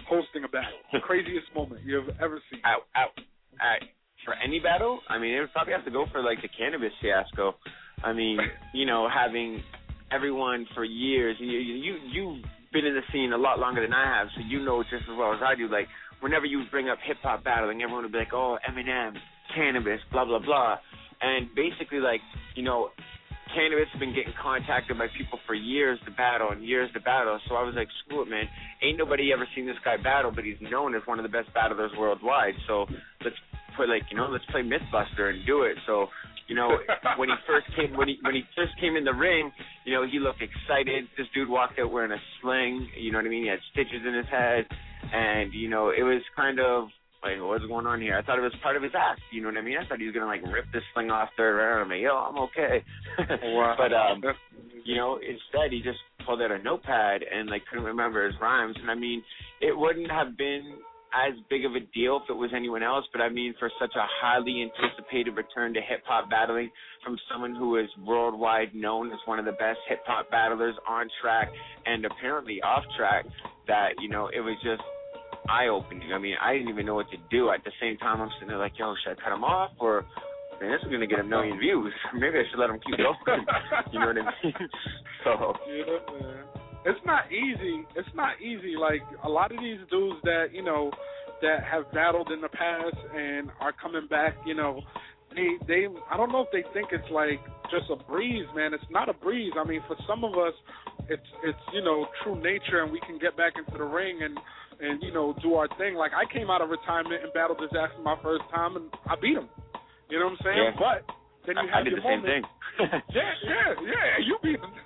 hosting a battle? The craziest moment you've ever seen? Out, out, out. For any battle, I mean, it would probably have to go for like the cannabis fiasco. I mean, you know, having everyone for years, you you you've been in the scene a lot longer than I have, so you know just as well as I do. Like, whenever you bring up hip hop battling, everyone would be like, "Oh, Eminem, cannabis, blah blah blah," and basically, like, you know, cannabis has been getting contacted by people for years to battle and years to battle. So I was like, screw it, man. Ain't nobody ever seen this guy battle, but he's known as one of the best battlers worldwide. So let's put like, you know, let's play Mythbuster and do it. So, you know, when he first came, when he when he first came in the ring, you know, he looked excited. This dude walked out wearing a sling. You know what I mean? He had stitches in his head, and you know, it was kind of like, what's going on here? I thought it was part of his act. You know what I mean? I thought he was gonna like rip this sling off third round. I'm like, yo, I'm okay. Wow. But um, you know, instead he just pulled out a notepad and like couldn't remember his rhymes. And I mean, it wouldn't have been as big of a deal if it was anyone else, but I mean, for such a highly anticipated return to hip-hop battling from someone who is worldwide known as one of the best hip-hop battlers on track and apparently off track, that, you know, it was just eye-opening. I mean, I didn't even know what to do. At the same time, I'm sitting there like, yo, should I cut him off? Or, man, this is going to get a million views. Maybe I should let him keep going. You know what I mean? So, yeah, man. It's not easy. It's not easy. Like, a lot of these dudes that, you know, that have battled in the past and are coming back, you know, they, they, I don't know if they think it's like just a breeze, man. It's not a breeze. I mean, for some of us, it's, it's, you know, true nature, and we can get back into the ring and, and, you know, do our thing. Like, I came out of retirement and battled Disaster my first time, and I beat him. You know what I'm saying? Yeah. But then you I, have I did your the same moment. thing. yeah, yeah, yeah. You beat him.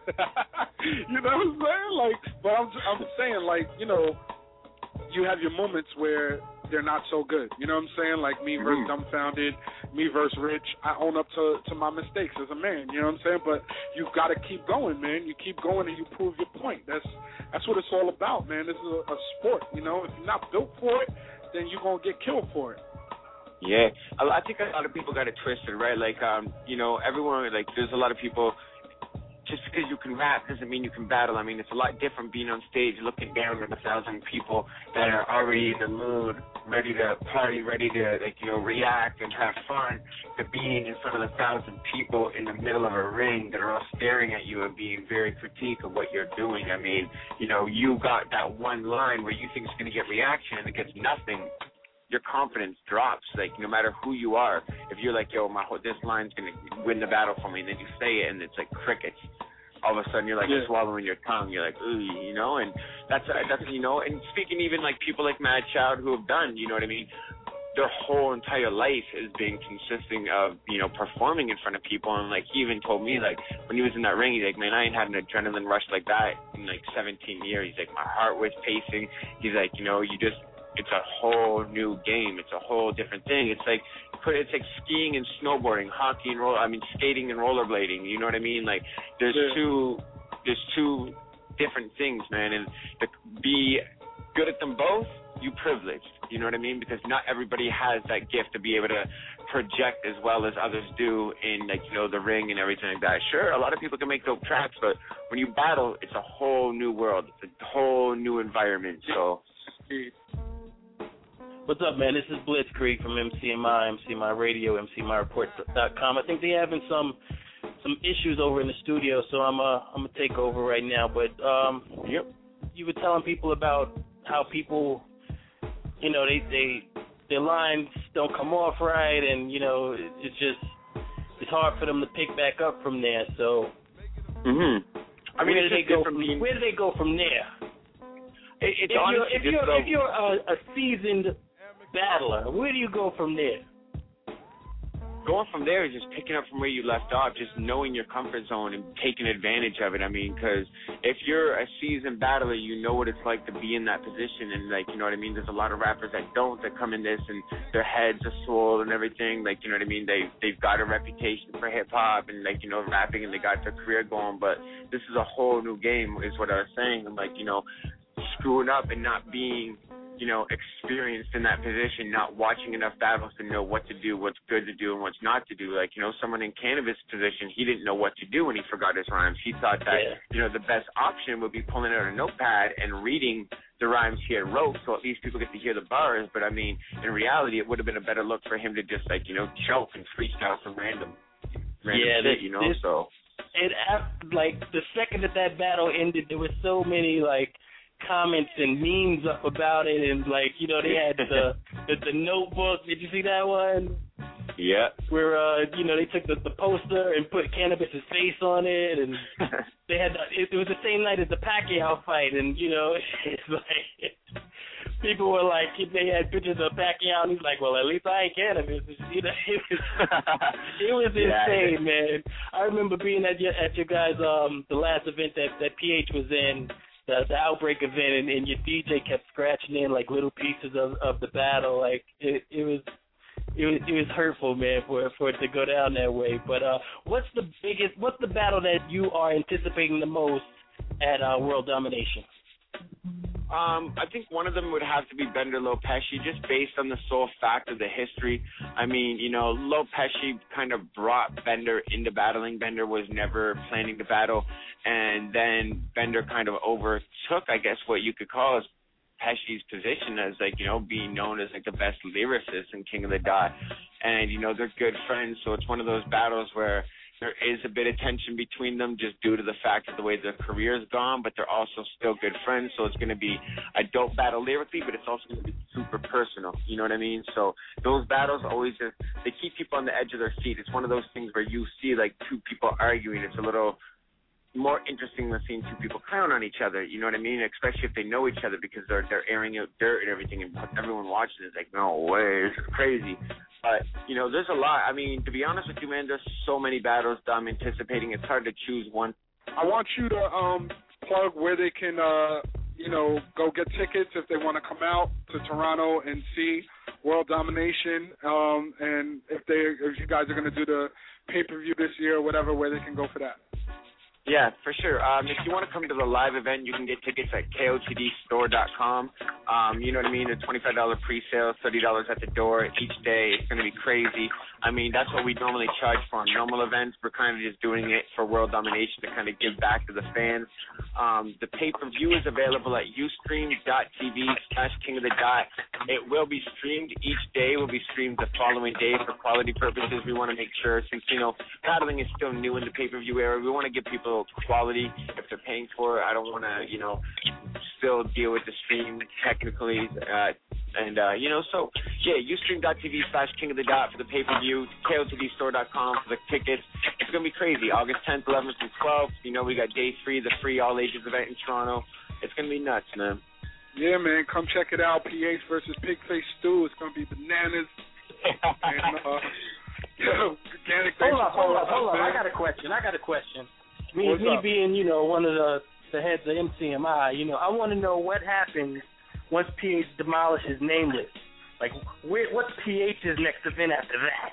You know what I'm saying? Like, but I'm, I'm saying, like, you know, you have your moments where they're not so good. You know what I'm saying? Like me versus mm-hmm. Dumbfounded, me versus Rich. I own up to, to my mistakes as a man. You know what I'm saying? But you got to keep going, man. You keep going and you prove your point. That's that's what it's all about, man. This is a, a sport. You know, if you're not built for it, then you're gonna get killed for it. Yeah, I think a lot of people got it twisted, right? Like, um, you know, everyone, like, there's a lot of people, just because you can rap doesn't mean you can battle. I mean, it's a lot different being on stage, looking down at a thousand people that are already in the mood, ready to party, ready to, like, you know, react and have fun, to being in front of a thousand people in the middle of a ring that are all staring at you and being very critique of what you're doing. I mean, you know, you got that one line where you think it's going to get reaction and it gets nothing. Your confidence drops, like, no matter who you are. If you're like, yo, my this line's going to win the battle for me, and then you say it, and it's like crickets. All of a sudden, you're like yeah. swallowing your tongue. You're like, ooh, you know, and that's, that's you know, and speaking even like people like Mad Child who have done, you know what I mean, their whole entire life is being consisting of, you know, performing in front of people. And, like, he even told me, like, when he was in that ring, he's like, man, I ain't had an adrenaline rush like that in, like, seventeen years. He's like, my heart was pacing. He's like, you know, you just, it's a whole new game. It's a whole different thing. It's like it's like skiing and snowboarding, hockey and roll. I mean, skating and rollerblading. You know what I mean? Like, there's yeah. two, there's two different things, man. And to be good at them both, you privileged. You know what I mean? Because not everybody has that gift to be able to project as well as others do in, like, you know, the ring and everything like that. Sure, a lot of people can make dope tracks, but when you battle, it's a whole new world. It's a whole new environment. So. What's up, man? This is Blitzkrieg from M C M I, M C M I Radio, M C M I Report dot com. I think they're having some some issues over in the studio, so I'm uh, I'm gonna take over right now. But um, yep. you were telling people about how people, you know, they they their lines don't come off right, and you know, it's just it's hard for them to pick back up from there. So, mhm. I mean, where do they go from, being... where do they go from there? It, it's if honestly you're, if just you're, so... if you're a, a seasoned battler, where do you go from there? Going from there is just picking up from where you left off, just knowing your comfort zone and taking advantage of it. I mean, because if you're a seasoned battler, you know what it's like to be in that position. And, like, you know what I mean? There's a lot of rappers that don't, that come in this and their heads are swole and everything. Like, you know what I mean? They, they've got a reputation for hip-hop and, like, you know, rapping, and they got their career going. But this is a whole new game is what I was saying. I'm like, you know, screwing up and not being, you know, experienced in that position, not watching enough battles to know what to do, what's good to do, and what's not to do. Like, you know, someone in Cannabis' position, he didn't know what to do when he forgot his rhymes. He thought that, yeah. you know, the best option would be pulling out a notepad and reading the rhymes he had wrote, so at least people get to hear the bars. But I mean, in reality, it would have been a better look for him to just like you know joke and freestyle some random, random yeah, shit, this, you know. This, so it like the second that that battle ended, there were so many like comments and memes up about it, and like you know they had the the, the Notebook. Did you see that one? Yeah. Where uh you know they took the, the poster and put Cannabis's face on it, and they had the, it, it was the same night as the Pacquiao fight, and you know it's like people were like they had pictures of Pacquiao, and he's like, well, at least I ain't Cannabis. You know, it was it was insane, yeah. man. I remember being at your at your guys um the last event that that P H was in. The, the Outbreak event, and, and your D J kept scratching in like little pieces of, of the battle. Like it, it was, it was, it was hurtful, man, for for it to go down that way. But uh, what's the biggest? What's the battle that you are anticipating the most at uh, World Domination? Um, I think one of them would have to be Bender Lopesci, just based on the sole fact of the history. I mean, you know, Lopesci kind of brought Bender into battling. Bender was never planning to battle, and then Bender kind of overtook, I guess, what you could call as Pesci's position as, like, you know, being known as, like, the best lyricist and King of the Dot. And, you know, they're good friends, so it's one of those battles where there is a bit of tension between them just due to the fact of the way their career's gone, but they're also still good friends, so it's going to be a dope battle lyrically, but it's also going to be super personal, you know what I mean? So those battles always just, they keep people on the edge of their seat. It's one of those things where you see, like, two people arguing. It's a little more interesting than seeing two people clown on each other, you know what I mean? Especially if they know each other, because they're they're airing out dirt and everything, and everyone watching is like, no way, this is crazy. But, you know, there's a lot. I mean, to be honest with you, man, there's so many battles that I'm anticipating. It's hard to choose one. I want you to um, plug where they can, uh, you know, go get tickets if they want to come out to Toronto and see World Domination, um, and if they, if you guys are going to do the pay-per-view this year or whatever, where they can go for that. Yeah, for sure. Um, if you want to come to the live event, you can get tickets at K O T D store dot com. Um, you know what I mean? A twenty-five dollars pre-sale, thirty dollars at the door each day. It's going to be crazy. I mean, that's what we normally charge for on normal events. We're kind of just doing it for World Domination to kind of give back to the fans. Um, the pay-per-view is available at ustream dot t v slash king of the dot. It will be streamed. Each day will be streamed the following day for quality purposes. We want to make sure, since, you know, battling is still new in the pay-per-view era, we want to give people quality if they're paying for it. I don't want to, you know, still deal with the stream technically. Uh, and, uh, you know, so, yeah, ustream dot t v slash king of the dot for the pay-per-view, K O T D store dot com for the tickets. It's going to be crazy. August tenth, eleventh, and twelfth. You know, we got day three, the free all-ages event in Toronto. It's going to be nuts, man. Yeah, man, come check it out. P H versus Pigface Stew. It's going to be bananas. and, uh, yo, Organic, hold up, hold up, hold up. Man. I got a question. I got a question. Me, What's me up? being, you know, one of the, the heads of M C M I, you know, I want to know what happens once P H demolishes Nameless. Like, where, what's P H's next event after that?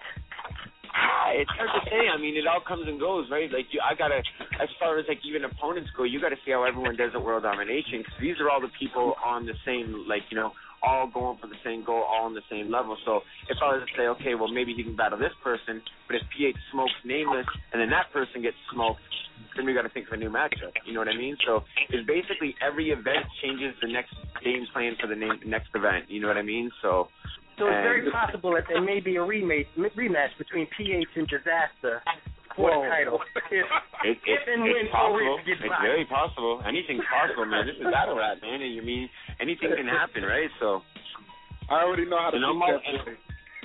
Ah, it's hard to say. I mean, it all comes and goes, right? Like, you, I gotta, as far as like even opponents go, you gotta see how everyone does at World Domination, because these are all the people on the same, like, you know, all going for the same goal, all on the same level. So if I was to say, okay, well, maybe he can battle this person, but if P H smokes Nameless and then that person gets smoked, then we got to think of a new matchup. You know what I mean? So it's basically every event changes the next game plan for the name, next event. You know what I mean? So. So it's very possible that there may be a rematch, rematch between P H and Disaster for the title. If, it, it, if and it's when possible. gets It's by. very possible. Anything's possible, man. This is battle rap, man. And you mean anything can happen, right? So. I already know how to you know, beat that boy.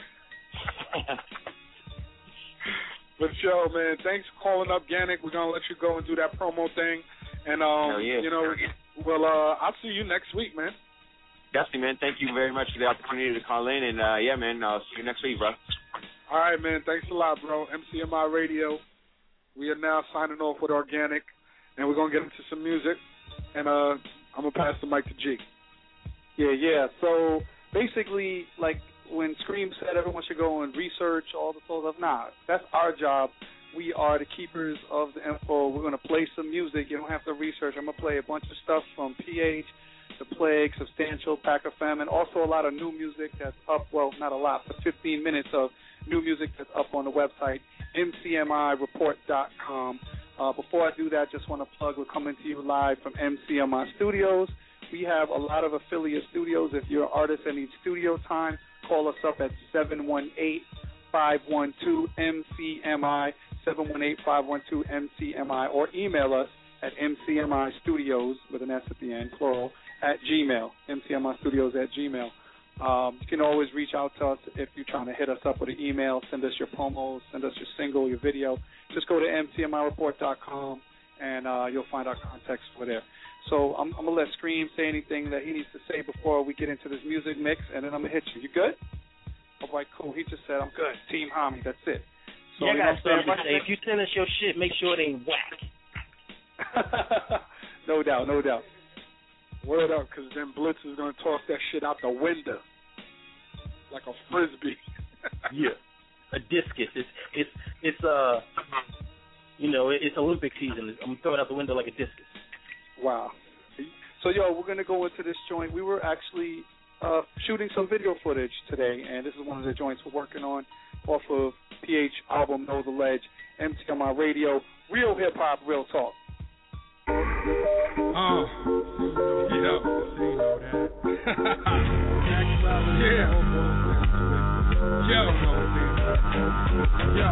But yo, man, thanks for calling up, Gannick. We're gonna let you go and do that promo thing, and um, yeah. you know, well, uh, I'll see you next week, man. Definitely, man. Thank you very much for the opportunity to call in, and uh, yeah, man, I'll see you next week, bro. All right, man. Thanks a lot, bro. M C M I Radio. We are now signing off with Organic, and we're gonna get into some music, and uh, I'm gonna pass the mic to G. Yeah, yeah. So basically, like when Scream said everyone should go and research all the stuff, nah, that's our job. We are the keepers of the info. We're going to play some music. You don't have to research. I'm going to play a bunch of stuff from P H, The Plague, Substantial, Pack of Fam, and also a lot of new music that's up, well, not a lot, but fifteen minutes of new music that's up on the website, M C M I report dot com. Uh, before I do that, just want to plug, we're coming to you live from M C M I Studios. We have a lot of affiliate studios. If you're an artist that needs studio time, call us up at seven one eight, five one two, M C M I, seven one eight, five one two, M C M I, or email us at M C M I Studios, with an S at the end, plural, at Gmail, M C M I Studios at Gmail. Um, you can always reach out to us if you're trying to hit us up with an email, send us your promos, send us your single, your video. Just go to M C M I report dot com, and uh, you'll find our contacts over there. So I'm, I'm going to let Scream say anything that he needs to say before we get into this music mix, and then I'm going to hit you. You good? All right, cool. He just said, I'm good. Team Homie, that's it. So, yeah, I you got know something to what say. If you send us your shit, make sure it ain't whack. No doubt, no doubt. Word up, because then Blitz is going to toss that shit out the window like a frisbee. Yeah, a discus. It's it's it's uh, you know, it's Olympic season. I'm throwing out the window like a discus. Wow. So yo, we're gonna go into this joint. We were actually uh, shooting some video footage today, and this is one of the joints we're working on off of P H album Know the Ledge, M C M I Radio, real hip hop, real talk. Uh, yeah. Yeah. Yo. Yo.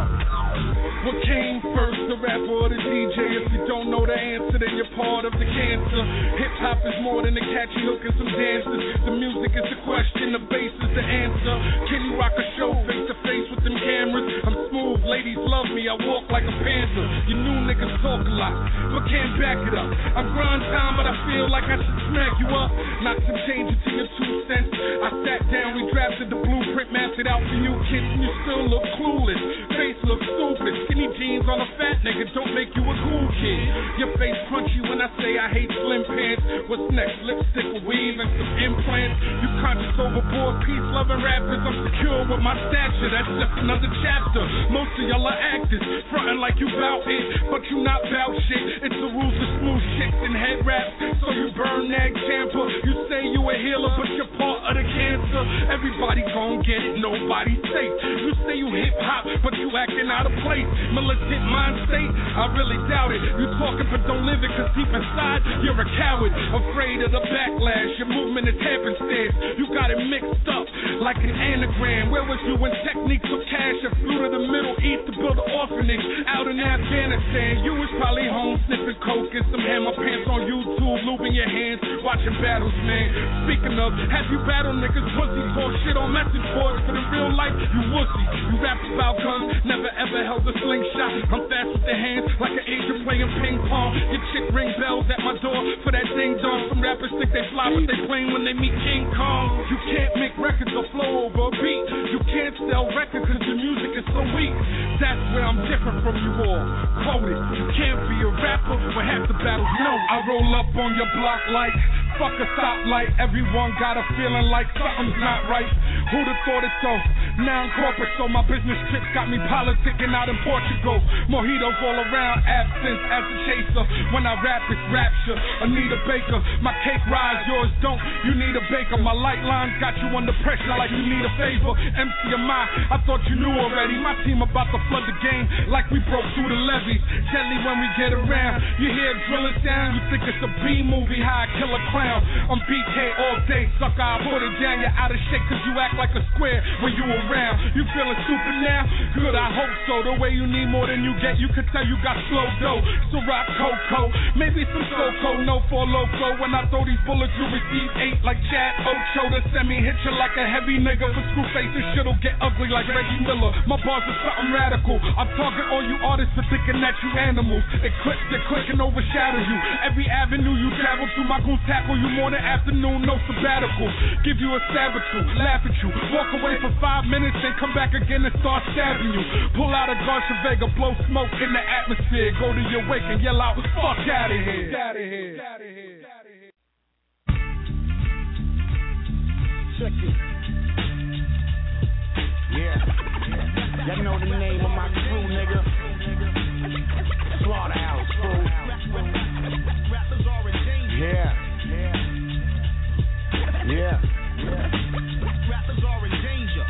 What came first, the rapper or the D J? If you don't know the answer, then you're part of the cancer. Hip-hop is more than a catchy hook and some dances. The music is the question, the bass is the answer. Can you rock a show face-to-face with them cameras? I'm smooth, ladies love me, I walk like a panther. You new niggas talk a lot, but can't back it up. I'm grind time, but I feel like I should smack you up. Knock some change into your two cents. I sat down, we drafted the blueprint, mapped it out for you kids, and you still look clueless. Face looks stupid, skinny jeans on a fat nigga don't make you a cool kid. Your face crunchy when I say I hate slim pants. What's next? Lipstick, a weave, and some implants. You conscious overboard, peace-loving rappers. I'm secure with my stature, that's just another chapter. Most of y'all are actors, frontin' like you bout it, but you not bout shit. It's the rules of smooth chicks and head raps, so you burn that camper. You say you a healer, but you're part of the cancer. Everybody gon' get it, nobody's safe. You say you hip-hop, but you acting out of place. Militant mind state, I really doubt it. You talking but don't live it, cause deep inside, you're a coward. Afraid of the backlash, your movement is happenstance. You got it mixed up, like an anagram. Where was you when techniques of cash and flew to the Middle East to build an orphanage out in Afghanistan? You was probably home sniffing coke and some hammer pants on YouTube, lubing your hands, watching battles, man. Speaking of, have you battled niggas, pussy, talk shit on message boards, but in real life, you wussy. You rap about guns, never ever held a slingshot. I'm fast with the hands, like an agent playing ping pong. Your chick ring bells at my door for that ding dong. Some rappers think they fly, but they plain when they meet King Kong. You can't make records or flow over a beat. You can't sell records cause your music is so weak. That's where I'm different from you all. Quote it, you can't be a rapper when half the battles no. I roll up on your block like fuck a stoplight. Everyone got a feeling like something's not right. Who'd have thought it so? Now I'm corporate, so my business trips got me politicking out in Portugal. Mojitos all around, absence as a chaser. When I rap, it's rapture. Anita Baker, my cake rise, yours don't. You need a baker. My light lines got you under pressure like you need a favor. M C M I, I thought you knew already. My team about to flood the game like we broke through the levees. Deadly when we get around. You hear drilling sound, you think it's a B movie, how I kill a clown. I'm B K all day, sucker, I put it down. You're out of shape cause you act like a square when you around. You feeling stupid now? Good, I hope so. The way you need more than you get, you could tell you got slow dough. So rock Coco, maybe some Coco, no for loco. When I throw these bullets, you receive eight like Chad Ocho. The semi hit you like a heavy nigga. For screw face, this shit'll get ugly like Reggie Miller. My bars are something radical. I target all you artists for thinking that you animals. Eclipse, they click and overshadow you. Every avenue you travel to, my goons tackle you morning, afternoon, no sabbatical. Give you a stab or two, laugh at you. Walk away for five minutes, then come back again and start stabbing you. Pull out a Garcia Vega, blow smoke in the atmosphere. Go to your wake and yell out, fuck out of here. Out of here. Out of here. Check it. Yeah. yeah. Y'all know the name of my crew, nigga. Slaughterhouse, fool. Yeah. Yeah. Yeah. Rappers are in danger.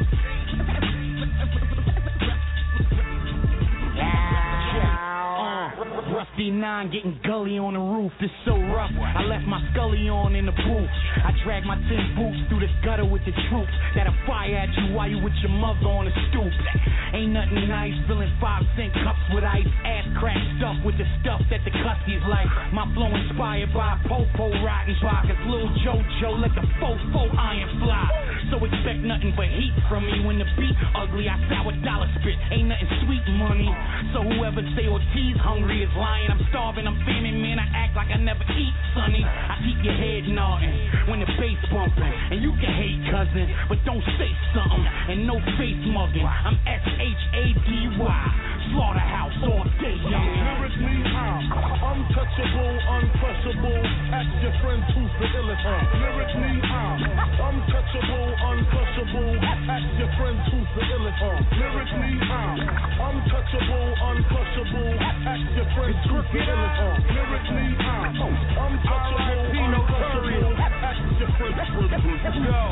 Uh, Rusty nine, get getting gully on the roof. It's so rough, I left my scully on in the booth. I dragged my tin boots through the gutter with the troops that'll fire at you while you with your mother on the stoop. Ain't nothing nice, filling five cent cups with ice, ass crack stuff with the stuff that the cussies like. My flow inspired by Popo rotten pockets, Lil JoJo let the fofo iron fly. So expect nothing but heat from me. When the beat ugly, I sour dollar spit, ain't nothing sweet money. So whoever say Ortiz hungry is lying. I'm starving, I'm famine, man, I act like I never eat, sonny. I keep your head nodding when the bass bumping. And you can hate, cousin, but don't say something. And no face mugging, I'm S H A D Y, Slaughterhouse all day, young. Lyrically, I'm untouchable, uncrushable. Ask your friend who's the illest. Lyrically, I'm untouchable, uncrushable. Ask your friend who's the illest. Lyrically, I'm untouchable, uncrushable. Ask your friend who's the illest. Lyrically, I'm untouchable, uncrushable. Ask your friend who's the illest. Go.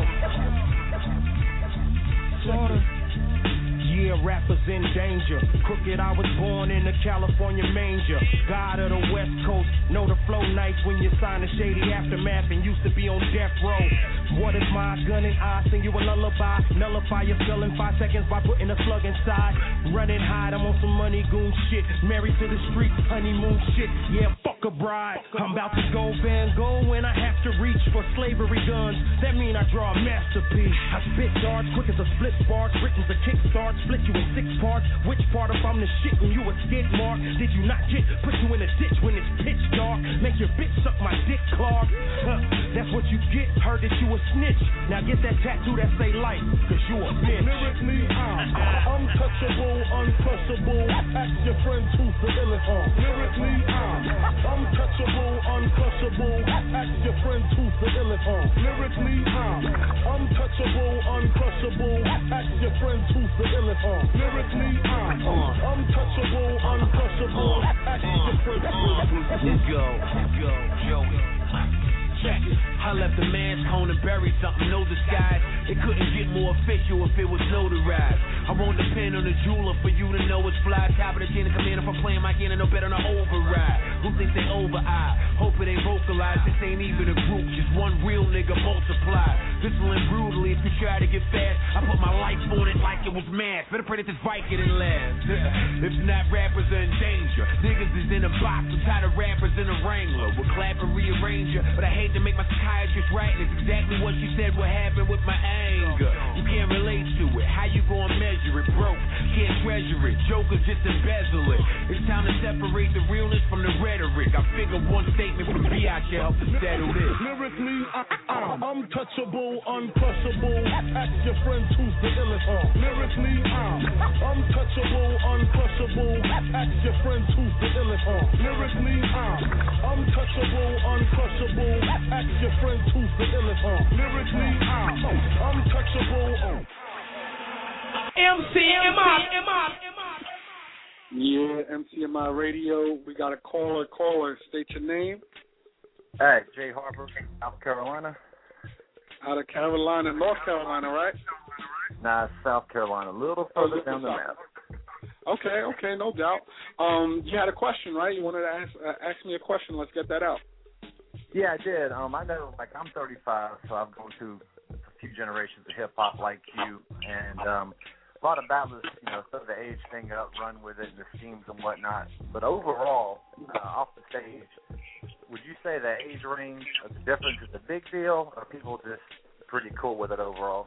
Slaughter. Yeah, rappers in danger. Crooked, I was born in the California manger. God of the West Coast, know the flow nice when you sign a shady aftermath and used to be on death row. What is my gun and I sing you a lullaby? Nullify your skull in five seconds by putting a slug inside. Running hide, I'm on some money goon shit. Married to the streets, honeymoon shit. Yeah, fuck a bride. I'm about to go Van Gogh when I have to reach for slavery guns. That mean I draw a masterpiece. I spit darts quick as a split spark. Britain's a kickstart. Split you in six parts. Which part if I'm the shit when you a skid mark? Did you not get? Put you in a ditch when it's pitch dark. Make your bitch suck my dick, Clark. Huh, that's what you get. Heard that you a snitch. Now get that tattoo that say life, cause you a bitch. Lyrically, I'm untouchable, uncrushable. Ask your friends who's the illest. Lyrically, I'm untouchable, uncrushable. Ask your friends who's the illest. Lyrically, I'm untouchable, uncrushable. Ask your friends who's the illest. Lyrically, I'm untouchable, uncrushable. Ask your friends who's the illest. Go, go, Joey. Check it. I left the man's cone and buried something, no disguise. It couldn't get more official if it was notarized. I won't depend on the jeweler for you to know it's fly. Top of the chain to come in if I'm playing my game and no better than override. Who thinks they over eye? Hope it ain't vocalized. This ain't even a group, just one real nigga multiply. Whistling brutally if you try to get fast. I put my life on it like it was mass. Better pray that this Viking didn't last. If not, rappers are in danger. Niggas is in a box. I'm tired of rappers in a Wrangler. We'll clap and rearrange her, but I hate to make my psychiatrist right, and it's exactly what she said what happened with my anger. You can't relate to it. How you gonna measure it? Broke, can't treasure it. Jokers just embezzle it. It's time to separate the realness from the rhetoric. I figure one statement from B I can help to settle this. Lyrically, I'm untouchable, uncrushable. Ask your friends who's the illest. Lyrically, I'm untouchable, uncrushable. Ask your friends who's the illest. Lyrically, I'm untouchable, uncrushable. Ask your friends who's the illest. Lyrically, I'm untouchable. M C M I. Yeah, M C M I Radio. We got a caller. Caller, state your name. Hey, Jay Harper, South Carolina. Out of Carolina, North Carolina, right? Nah, South Carolina, a little further down the map. Okay, okay, no doubt. Um, you had a question, right? You wanted to ask uh, ask me a question. Let's get that out. Yeah, I did. Um, I know, like, I'm thirty-five, so I've gone through a few generations of hip-hop like you, and um, a lot of battlers, you know, throw the age thing up, run with it, and the schemes and whatnot. But overall, uh, off the stage, would you say the age range of the difference is a big deal, or are people just pretty cool with it overall?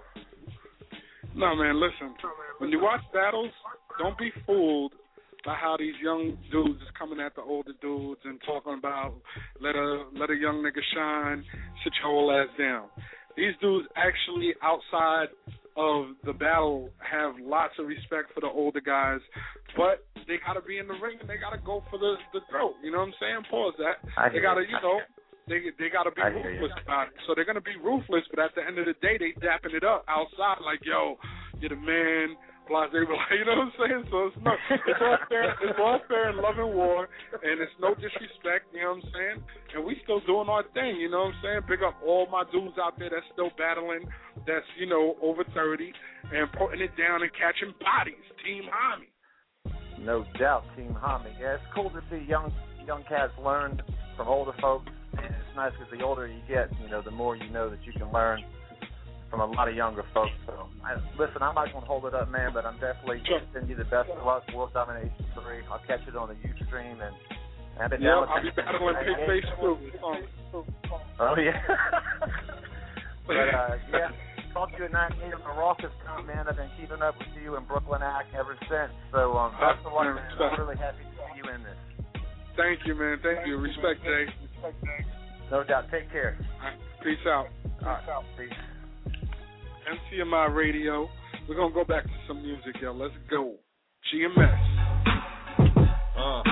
No, man, listen. When you watch battles, don't be fooled by how these young dudes is coming at the older dudes and talking about let a let a young nigga shine, sit your whole ass down. These dudes actually outside of the battle have lots of respect for the older guys, but they gotta be in the ring and they gotta go for the the throat. You know what I'm saying? Pause that. They gotta, you know, they they gotta be ruthless about it. So they're gonna be ruthless, but at the end of the day, they dapping it up outside like, yo, you're the man. Blase, you know what I'm saying? So it's, no, it's all fair. It's all fair in love and war, and it's no disrespect. You know what I'm saying? And we still doing our thing. You know what I'm saying? Big up all my dudes out there that's still battling. That's, you know, over thirty and putting it down and catching bodies. Team Hami. No doubt, Team Hami. Yeah, it's cool to see young young cats learn from older folks, and it's nice because the older you get, you know, the more you know that you can learn from a lot of younger folks. So, I, listen, I'm not going to hold it up, man, but I'm definitely sending you the best of luck. World Domination three. I'll catch it on the Ustream, and I've been yeah, down I'll be battling Pig Face too. Oh yeah. But uh, yeah, talked to you at night. Need a raucous time, man. I've been keeping up with you in Brooklyn Act ever since. So um, best of luck, man. I'm really happy to see you in this. Thank you, man. Thank you. Respect, Jay. No doubt. Take care. Right. Peace out. All right. Peace. M C M I Radio. We're gonna go back to some music, yo. Let's go. G M S. Uh.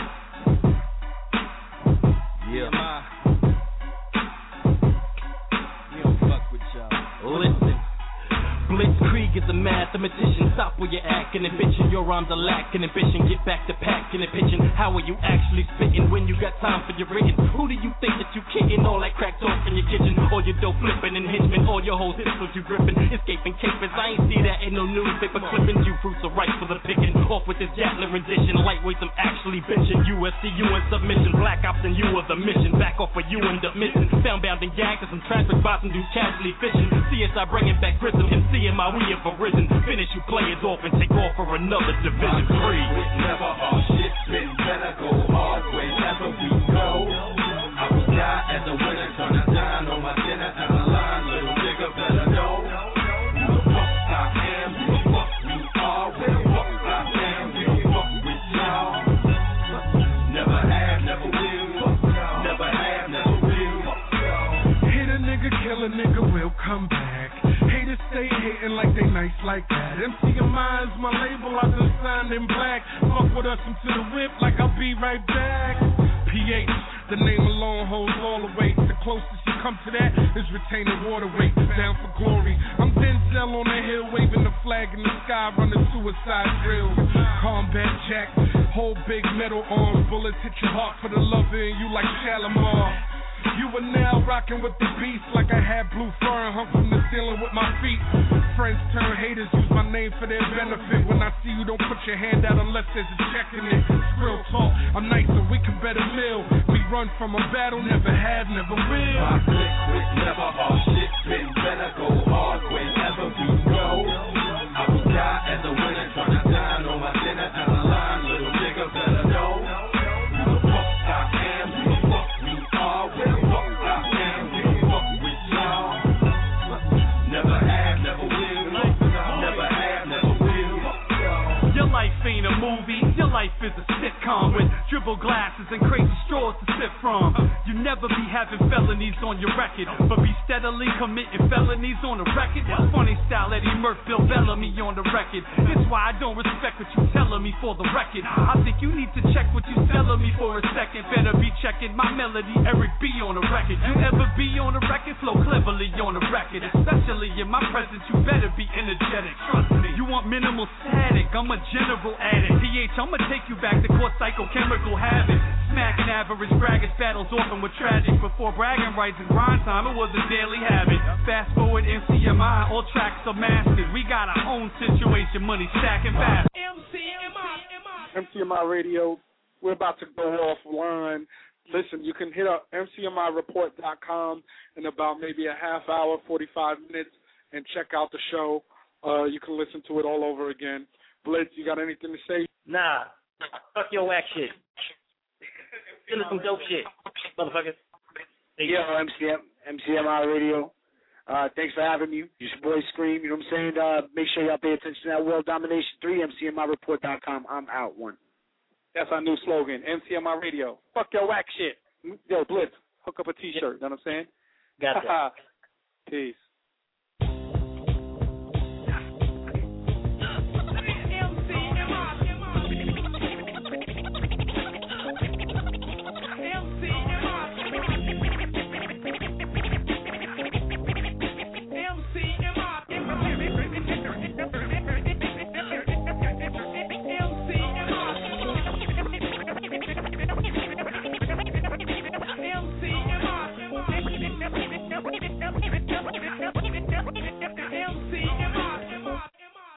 Yeah. You don't fuck with y'all. Listen. Blitzkrieg is a mathematician. Stop where you're acting and bitching. Your rhymes are lacking ambition. Get back to packing and pitching. How are you actually spitting when you got time for your written? Who do you think that you kidding? All that crack talk in your kitchen. All your dope flipping and hitching. All your whole pistols you gripping. Escaping capers. I ain't see that in no newspaper clipping. You fruits are ripe for the picking. Off with this Gatler rendition. Lightweights I'm actually benching. U S C U in submission. Black ops and you are the mission. Back off or you end up missing. Found bound and gagged to some traffic bots and do casually fishing. C S I bringing back Grissom. M C M I we have arisen. Finish you players off and take off for another division three. Never our shit been better. Go hard wherever we go. I will die as a winner. Turn a dime on my dinner and a line. Little nigga better know. Who the fuck I am. Who the fuck we are. Where the fuck I am. We don't fuck with y'all. Never have, never will. Never have, never will. Hit a nigga, kill a nigga, we'll come back. Haters stay hating like they nice like that. M C M I is my label, I just signed in black. Fuck with us into the whip like I'll be right back. P H, the name alone holds all the weight. The closest you come to that is retaining water weight. Down for glory. I'm Denzel on the hill, waving the flag in the sky, running suicide drills. Combat jack, whole big metal arms. Bullets hit your heart for the love in you like Shalimar. You are now rocking with the beast like I had blue fur and hung from the ceiling with my feet. Friends turn haters, use my name for their benefit. When I see you, don't put your hand out unless there's a check in it. Real talk, I'm nice so we can better mill. We run from a battle, never have, never will. I click with never our shit been better. Go hard wherever we go. I will die as a winner, tryna dine on my dinner and a line. Little nigga better know. Who the fuck I am, who the fuck we are. Where the fuck I am, we don't fuck with y'all. Never have, never will. Never have, never will. Your life ain't a movie, your life is a sitcom with dribble glasses and crazy straws to sip from. You never be having felonies on your record, but be steadily committing felonies on the record. It's funny style Eddie Murphy, Bill Bellamy on the record. It's why I don't respect what you telling me for the record. I think you need to check what you telling me for a second. Better be checking my melody, Eric B on the record. You ever be on the record, flow cleverly on the record. Especially in my presence, you better be energetic. Trust me, you want minimal static, I'm a general addict. P H, I'ma take you back to core psychochemical habit. Smacking average braggers battles often with tragic. Before bragging rights and grind time, it was a daily habit. Fast forward M C M I, all tracks are mastered. We got our own situation, money stacking fast. M C M I, M C M I Radio. We're about to go offline. Listen, you can hit up M C M I report dot com in about maybe a half hour, forty-five minutes, and check out the show. Uh, you can listen to it all over again. Blitz, you got anything to say? Nah. Fuck your whack shit. Still some dope shit, motherfuckers. Yo, M C M, M C M I Radio. Uh, thanks for having me. It's your boy Scream. You know what I'm saying? Uh, make sure y'all pay attention to that World Domination three, M C M I report dot com. I'm out. One. That's our new slogan, M C M I Radio. Fuck your whack shit. Yo, Blitz, hook up a T-shirt. You know what I'm saying? Got that. Peace.